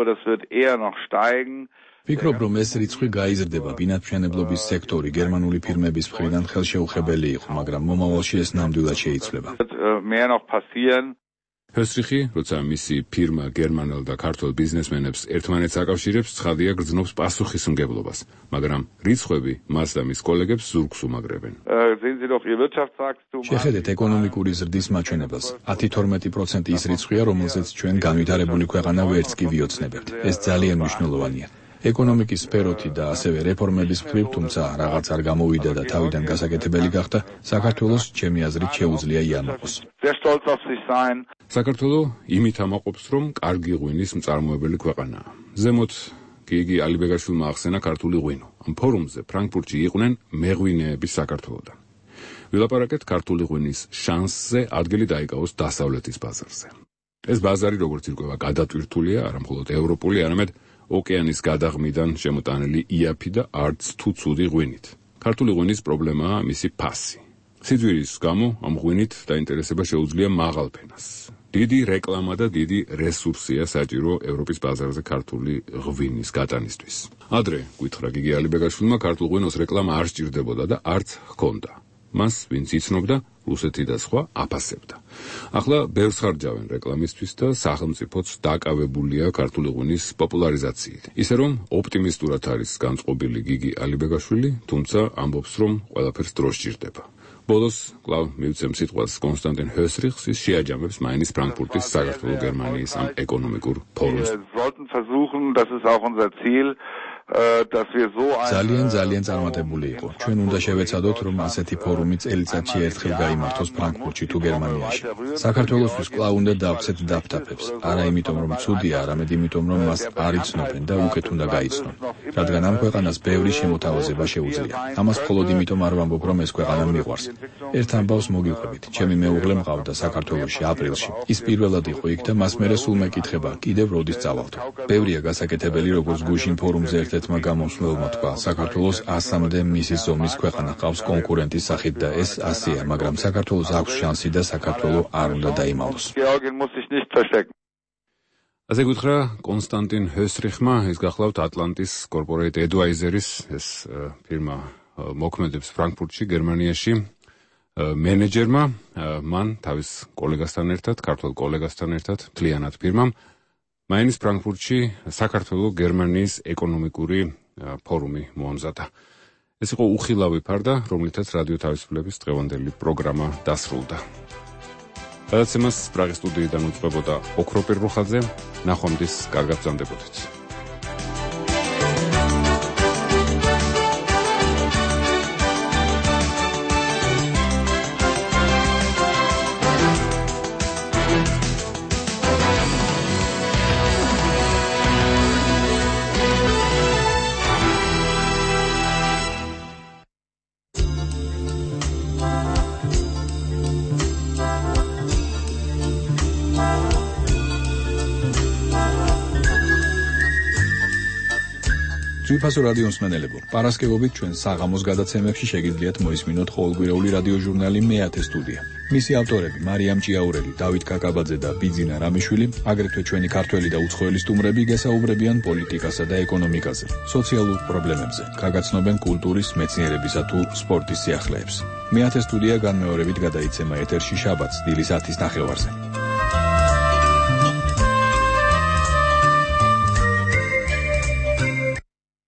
ვფიქრობ, რომ ეს რიცხვი გაიზრდება. ბინადმშენებლობის სექტორი გერმანული ფირმების მხრიდან ხელშეუხებელი იყო, მაგრამ მომავალში ეს ნამდვილად შეიცვლება. ჰესრიხი, როცა მისი ფირმა გერმანელ და ქართულ ბიზნესმენებს ერთმანეთს აკავშირებს, ცხადია გრძნობს პასუხისმგებლობას, მაგრამ რიცხვები მას და მის კოლეგებს ზურგს უმაგრებენ. შეხედეთ ეკონომიკური ზრდის მაჩვენებელს. ათი თორმეტი პროცენტი ის რიცხვია, რომელზეც ჩვენ განვითარებული ქვეყანა ვერც კი ვიოცნებებთ. ეს ძალიან მნიშვნელოვანია. ეკონომიკის სფეროთი და ასევე რეფორმების მხრივ, თუმცა რაღაც არ გამოვიდა და თავიდან გასაკეთებელი გახდა, საქართველოს ჩემი აზრით შეუძლია იამოყოს. საქართველო იმით ამაყობს, რომ კარგი ღვინის მწარმოებელი ქვეყანაა. ზემოთ გიგი ალიბეგაშვილმა ახსენა ქართული ღვინო. ამ ფორუმზე ფრანკფურტში იყვნენ მეღვინეები საქართველოდან. ვილაპარაკეთ ქართული ღვინის შანსზე ადგილი დაიკავოს დასავლეთის ბაზარზე. ეს ბაზარი, როგორც ირკვევა, გადატვირთულია არა მხოლოდ ევროპული, არამედ ოკეანის გადაღმიდან შემოტანილი იაფი და არც თუ ცუდი ღვინით. ქართული ღვინის პრობლემაა მისი ფასი. სიძვირის გამო ამ ღვინით დაინტერესება შეუძლია მაღალ ფენას. დიდი რეკლამა და დიდი რესურსია საჭირო ევროპის ბაზარზე ქართული ღვინის გატანისთვის. ადრე, გითხრა გიგი ალიბეგაშვილმა, ქართულ ღვინოს რეკლამა არ სჭირდებოდა და არც ჰქონდა. მას, ვინც იცნობდა, რუსეთი და სხვა აფასებდა. ახლა ბევრს ხარჯავენ რეკლამისთვის და სახელმწიფოც დაკავებულია ქართული ღვინის პოპულარიზაციით. ისე რომ ოპტიმისტურად არის განწყობილი გიგი ალიბეგაშვილი, თუმცა ამბობს, რომ ყველაფერს დრო სჭირდება. ბოლოს კვლავ მივცემ სიტყვას კონსტანტინ ჰესრიხს, ის შეაჯამებს მაინის ფრანკფურტის საქართველო-გერმანიის ამ ეკონომიკურ ფორუმს. ძალიან ძალიან წარმატებული იყო. ჩვენ უნდა შევეცადოთ, რომ ასეთი ფორუმი წელიწადში ერთხელ გაიმართოს ფრანკფურტში თუ გერმანიაში. საქართველოსთვის კვლავ უნდა დავცეთ დაფთაფებს. არა იმიტომ, რომ ცუდია, არამედ იმიტომ, რომ მას არ იცნობენ და უკეთ უნდა გაიცნონ. რადგან ამ ქვეყანას ბევრი შემოთავაზება შეუძლია. ამას მხოლოდ იმიტომ არ ვამბობ, რომ ეს ქვეყანა მიყვარს. ერთ ამბავს მოგიყვებით. ჩემი მეუღლე მყავდა საქართველოში აპრილში. ის პირველად იყო იქ და მას მერე სულ მეკითხება, კიდევ როდის წავალთო. ბევრია გასაკეთებელი, როგორც გუშინ ფორუმზე ერთმა გამომსვლელმა თქვა, საქართველოს ასამდე მისის ზომის ქვეყანა ყავს კონკურენტის სახით და ეს ასეა, მაგრამ საქართველოს აქვს შანსი და საქართველო არ უნდა დაიმალოს. ასე გითხრა კონსტანტინ ჰესრიხმა, ის გახლავთ Atlantis Corporate Advisors, ეს ფირმა მოქმედებს ფრანკფურტში, გერმანიაში. მენეჯერმა, მან თავის კოლეგასთან ერთად, ქართველ კოლეგასთან ერთად, მთლიანად ფირმამ მაინის ფრანკფურტში საქართველო-გერმანიის ეკონომიკური ფორუმი მოამზადა. ეს იყო უხილავი ფარდა, რომლითაც რადიო თავისუფლების დღევანდელი პროგრამა დასრულდა. გადაცემას პრაღის სტუდიიდან უწყებოდა ოქროპირ რუხაძე. ნახვამდის კარგად ბრძანდებოდეთ. ძვირფასო რადიო მსმენელებო, პარასკევობით ჩვენ საღამოს გადაცემებში შეგიძლიათ მოისმინოთ ყოველკვირეული რადიო ჟურნალი მეათე სტუდია. მისი ავტორები მარიამ ჭიაურელი, დავით კაკაბაძე და ბიძინა რამიშვილი, აგრეთვე ჩვენი ქართველი და უცხოელი სტუმრები გესაუბრებიან პოლიტიკასა და ეკონომიკაზე, სოციალურ პრობლემებზე, გაგაცნობენ კულტურის, მეცნიერებისა თუ სპორტის სიახლეებს. მეათე სტუდია განმეორებით გადაიცემა ეთერში შაბათს დილის ათის ნახევარზე.